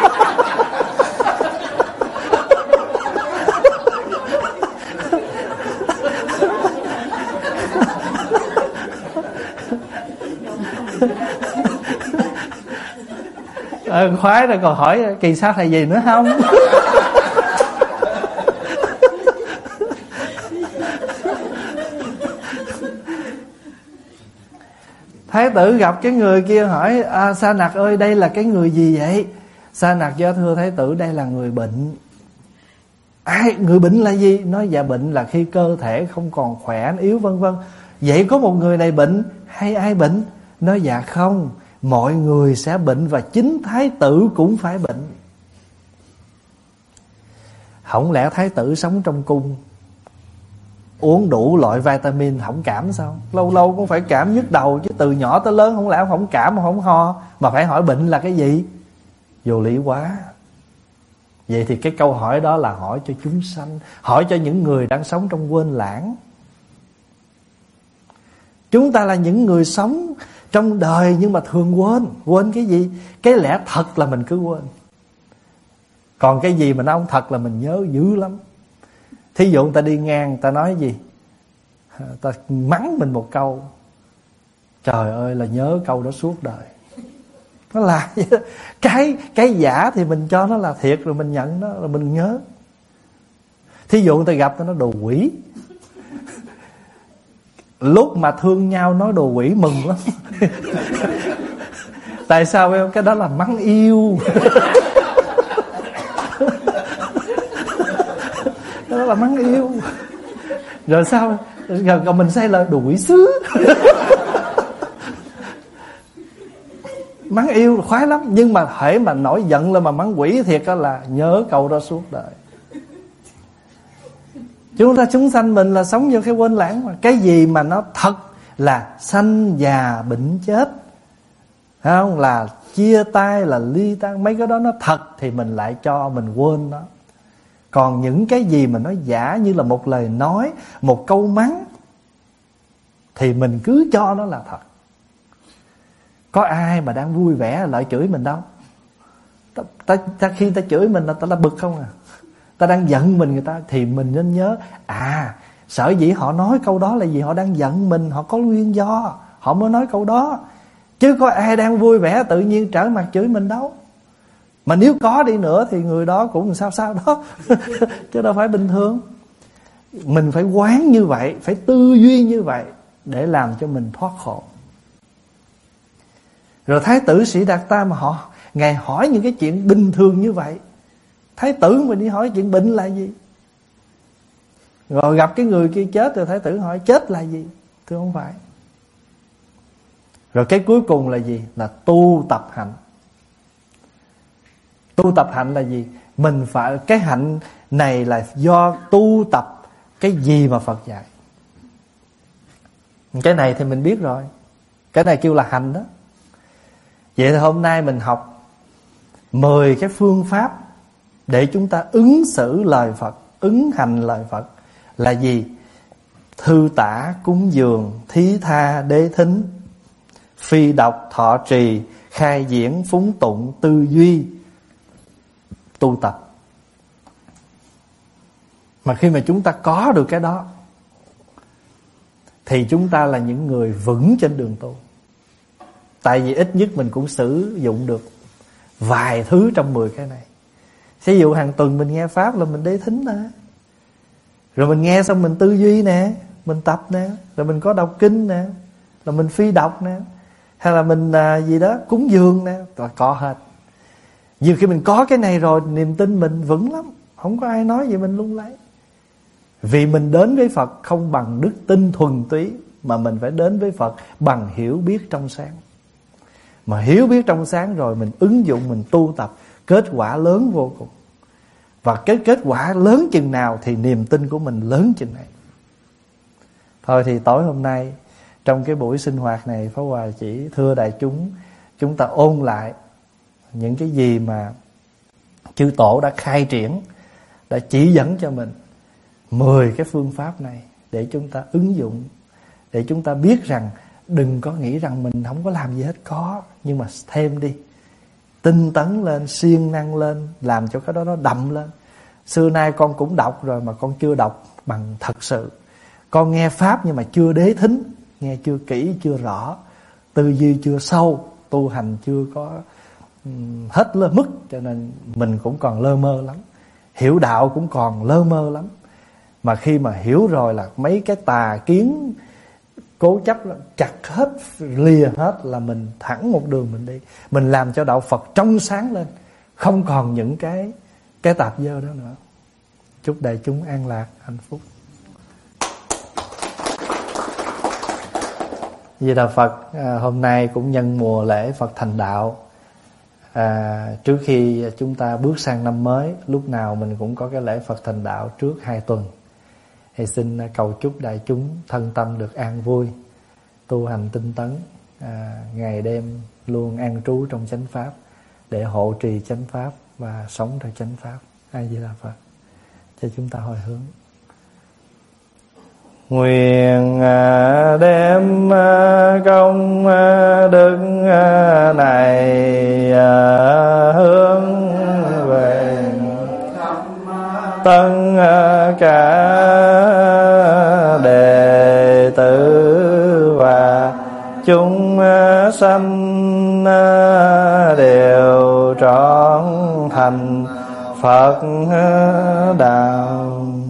Khoái rồi còn hỏi kỳ sao thầy gì nữa không. Thái tử gặp cái người kia hỏi: Sa Nặc ơi, đây là cái người gì vậy? Sa Nặc do thưa thái tử, đây là người bệnh. Ai? Người bệnh là gì? Nói dạ bệnh là khi cơ thể không còn khỏe, yếu vân vân. Vậy có một người này bệnh hay ai bệnh? Nói dạ không, mọi người sẽ bệnh và chính thái tử cũng phải bệnh. Không lẽ thái tử sống trong cung uống đủ loại vitamin không cảm sao? Lâu lâu cũng phải cảm nhức đầu chứ, từ nhỏ tới lớn không lẽ không cảm mà không ho, mà phải hỏi bệnh là cái gì? Vô lý quá. Vậy thì cái câu hỏi đó là hỏi cho chúng sanh, hỏi cho những người đang sống trong quên lãng. Chúng ta là những người sống trong đời nhưng mà thường quên. Quên cái gì? Cái lẽ thật là mình cứ quên. Còn cái gì mà nó không thật là mình nhớ dữ lắm. Thí dụ người ta đi ngang, người ta nói gì, ta mắng mình một câu, trời ơi là nhớ câu đó suốt đời. Nó là cái giả thì mình cho nó là thiệt, rồi mình nhận nó, rồi mình nhớ. Thí dụ người ta gặp nó đồ quỷ, lúc mà thương nhau nói đồ quỷ mừng lắm. Tại sao em? Cái đó là mắng yêu. Đó là mắng yêu. Rồi sao? Rồi mình say lời đồ quỷ sứ. Mắng yêu là khoái lắm. Nhưng mà hễ mà nổi giận lên mà mắng quỷ thiệt đó là nhớ câu đó suốt đời. Chúng sanh mình là sống như cái quên lãng mà. Cái gì mà nó thật là sanh già bệnh chết, không? Là chia tay, là ly tan, mấy cái đó nó thật thì mình lại cho mình quên nó. Còn những cái gì mà nó giả như là một lời nói, một câu mắng thì mình cứ cho nó là thật. Có ai mà đang vui vẻ lại chửi mình đâu. Khi ta chửi mình là ta bực không à. Ta đang giận mình người ta thì mình nên nhớ, sở dĩ họ nói câu đó là vì họ đang giận mình, họ có nguyên do, họ mới nói câu đó. Chứ có ai đang vui vẻ tự nhiên trở mặt chửi mình đâu. Mà nếu có đi nữa thì người đó cũng sao đó. Chứ đâu phải bình thường. Mình phải quán như vậy, phải tư duy như vậy để làm cho mình thoát khổ. Rồi Thái tử Sĩ Đạt Ta mà Ngài hỏi những cái chuyện bình thường như vậy. Thái tử mình đi hỏi chuyện bệnh là gì? Rồi gặp cái người kia chết rồi Thái tử hỏi chết là gì? Thưa không phải. Rồi cái cuối cùng là gì? Là tu tập hạnh. Tu tập hạnh là gì? Mình phải, cái hạnh này là do tu tập cái gì mà Phật dạy. Cái này thì mình biết rồi. Cái này kêu là hành đó. Vậy thì hôm nay mình học 10 cái phương pháp để chúng ta ứng xử lời Phật, ứng hành lời Phật là gì? Thư tả, cúng dường, thí tha, đế thính, phi độc, thọ trì, khai diễn, phúng tụng, tư duy, tu tập. Mà khi mà chúng ta có được cái đó thì chúng ta là những người vững trên đường tu. Tại vì ít nhất mình cũng sử dụng được vài thứ trong 10 cái này. Ví dụ hàng tuần mình nghe Pháp là mình đế thính nè. Rồi mình nghe xong mình tư duy nè, mình tập nè. Rồi mình có đọc kinh nè, rồi mình phi đọc nè. Hay là mình gì đó, cúng dường nè. Rồi có hết. Nhiều khi mình có cái này rồi, niềm tin mình vững lắm. Không có ai nói gì mình lung lay. Vì mình đến với Phật không bằng đức tin thuần túy, mà mình phải đến với Phật bằng hiểu biết trong sáng. Mà hiểu biết trong sáng rồi mình ứng dụng, mình tu tập, kết quả lớn vô cùng. Và cái kết quả lớn chừng nào thì niềm tin của mình lớn chừng này. Thôi thì tối hôm nay trong cái buổi sinh hoạt này, Pháp Hòa chỉ thưa đại chúng ta ôn lại những cái gì mà Chư Tổ đã khai triển, đã chỉ dẫn cho mình 10 cái phương pháp này để chúng ta ứng dụng, để chúng ta biết rằng đừng có nghĩ rằng mình không có làm gì hết, có, nhưng mà thêm đi, tinh tấn lên, siêng năng lên, làm cho cái đó nó đậm lên. Xưa nay con cũng đọc rồi mà con chưa đọc bằng thật sự. Con nghe pháp nhưng mà chưa đế thính, nghe chưa kỹ, chưa rõ, tư duy chưa sâu, tu hành chưa có hết lơ mức, cho nên mình cũng còn lơ mơ lắm. Hiểu đạo cũng còn lơ mơ lắm. Mà khi mà hiểu rồi là mấy cái tà kiến cố chấp chặt hết, lìa hết, là mình thẳng một đường mình đi. Mình làm cho đạo Phật trong sáng lên, không còn những cái tạp dơ đó nữa. Chúc đại chúng an lạc, hạnh phúc. Vì Đà Phật, hôm nay cũng nhân mùa lễ Phật thành đạo, trước khi chúng ta bước sang năm mới, lúc nào mình cũng có cái lễ Phật thành đạo trước 2 tuần. Thì xin cầu chúc đại chúng thân tâm được an vui, tu hành tinh tấn, ngày đêm luôn an trú trong chánh pháp, để hộ trì chánh pháp và sống theo chánh pháp. A Di Đà Phật. Cho chúng ta hồi hướng. Nguyện đem công đức này hướng về tất cả đệ tử và chúng sanh đều trọn thành Phật đạo.